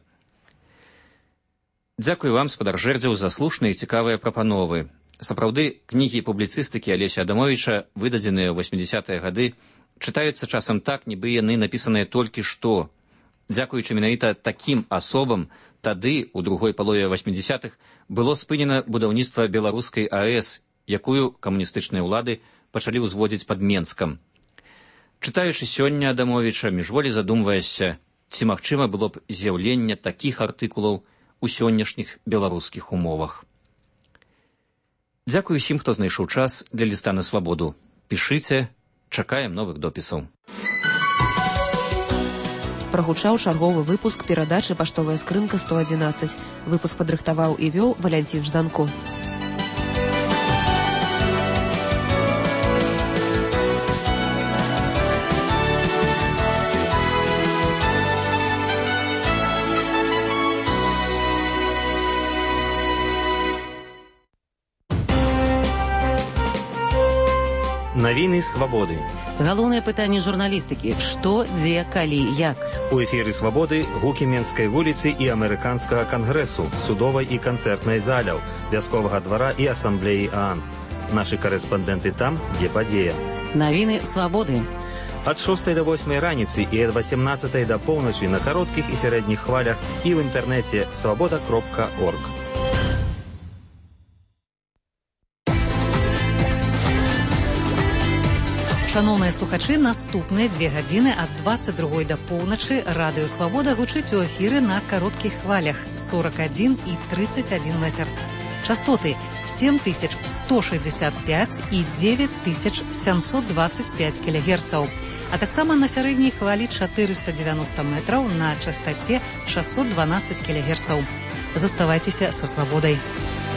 Дзякуй вам, спадар Жэрдзеў, за слушныя і цікавыя прапановы. Сапраўды, кнігі публіцыстыкі Алеся Адамовіча, выдадзеныя ў 80-е гады, чытаюцца часам так, нібы яны напісаныя толькі што. Дзякуючы менавіта такім асобам, тады, у другой палове 80-х, было спынена будаўніцтва беларускай АЭС, якую камуністычныя ўлады пачалі ўзводзіць пад Менскам. Чытаючы сёння Адамовіча, міжволі задумваешся, ці магчыма было б з'яўленне такіх артыкулаў у сённяшніх беларускіх умовах. Дзякую усім, хто знайшоў час для ліста на свабоду. Пішыце, чакаем новых допісаў. Прагучаў чарговы выпуск перадачы «Паштовая скрынка 111». Выпуск падрыхтаваў і вёў Валянцін Жданко. Навіны свабоды. Галоўнае пытанне журналістыкі: што, дзе, калі, як. У эфіры свабоды гукі Менскай вуліцы і амерыканскага кангрэсу, судовай і канцэртнай заляў, вясковага двара і асамблеі ААН. Нашы карэспандэнты там, дзе падзея. Навіны свабоды. Ад 6 до 8 раніцы і ад 18 до поўначы на кароткіх і сярэдніх хвалях і ў інтэрнэце свабода.орг. Шаноўныя слухачы, наступныя 2 гадзіны ад 22 до поўначы радыё «Свабода» гучыць у эфіры на кароткіх хвалях 41 і 31 метр. Частоты 7165 і 9725 кілогерцаў, а таксама на сярэдняй хвалі 490 метраў на частаце 612 кілогерцаў. Заставайцеся са «Свабодай».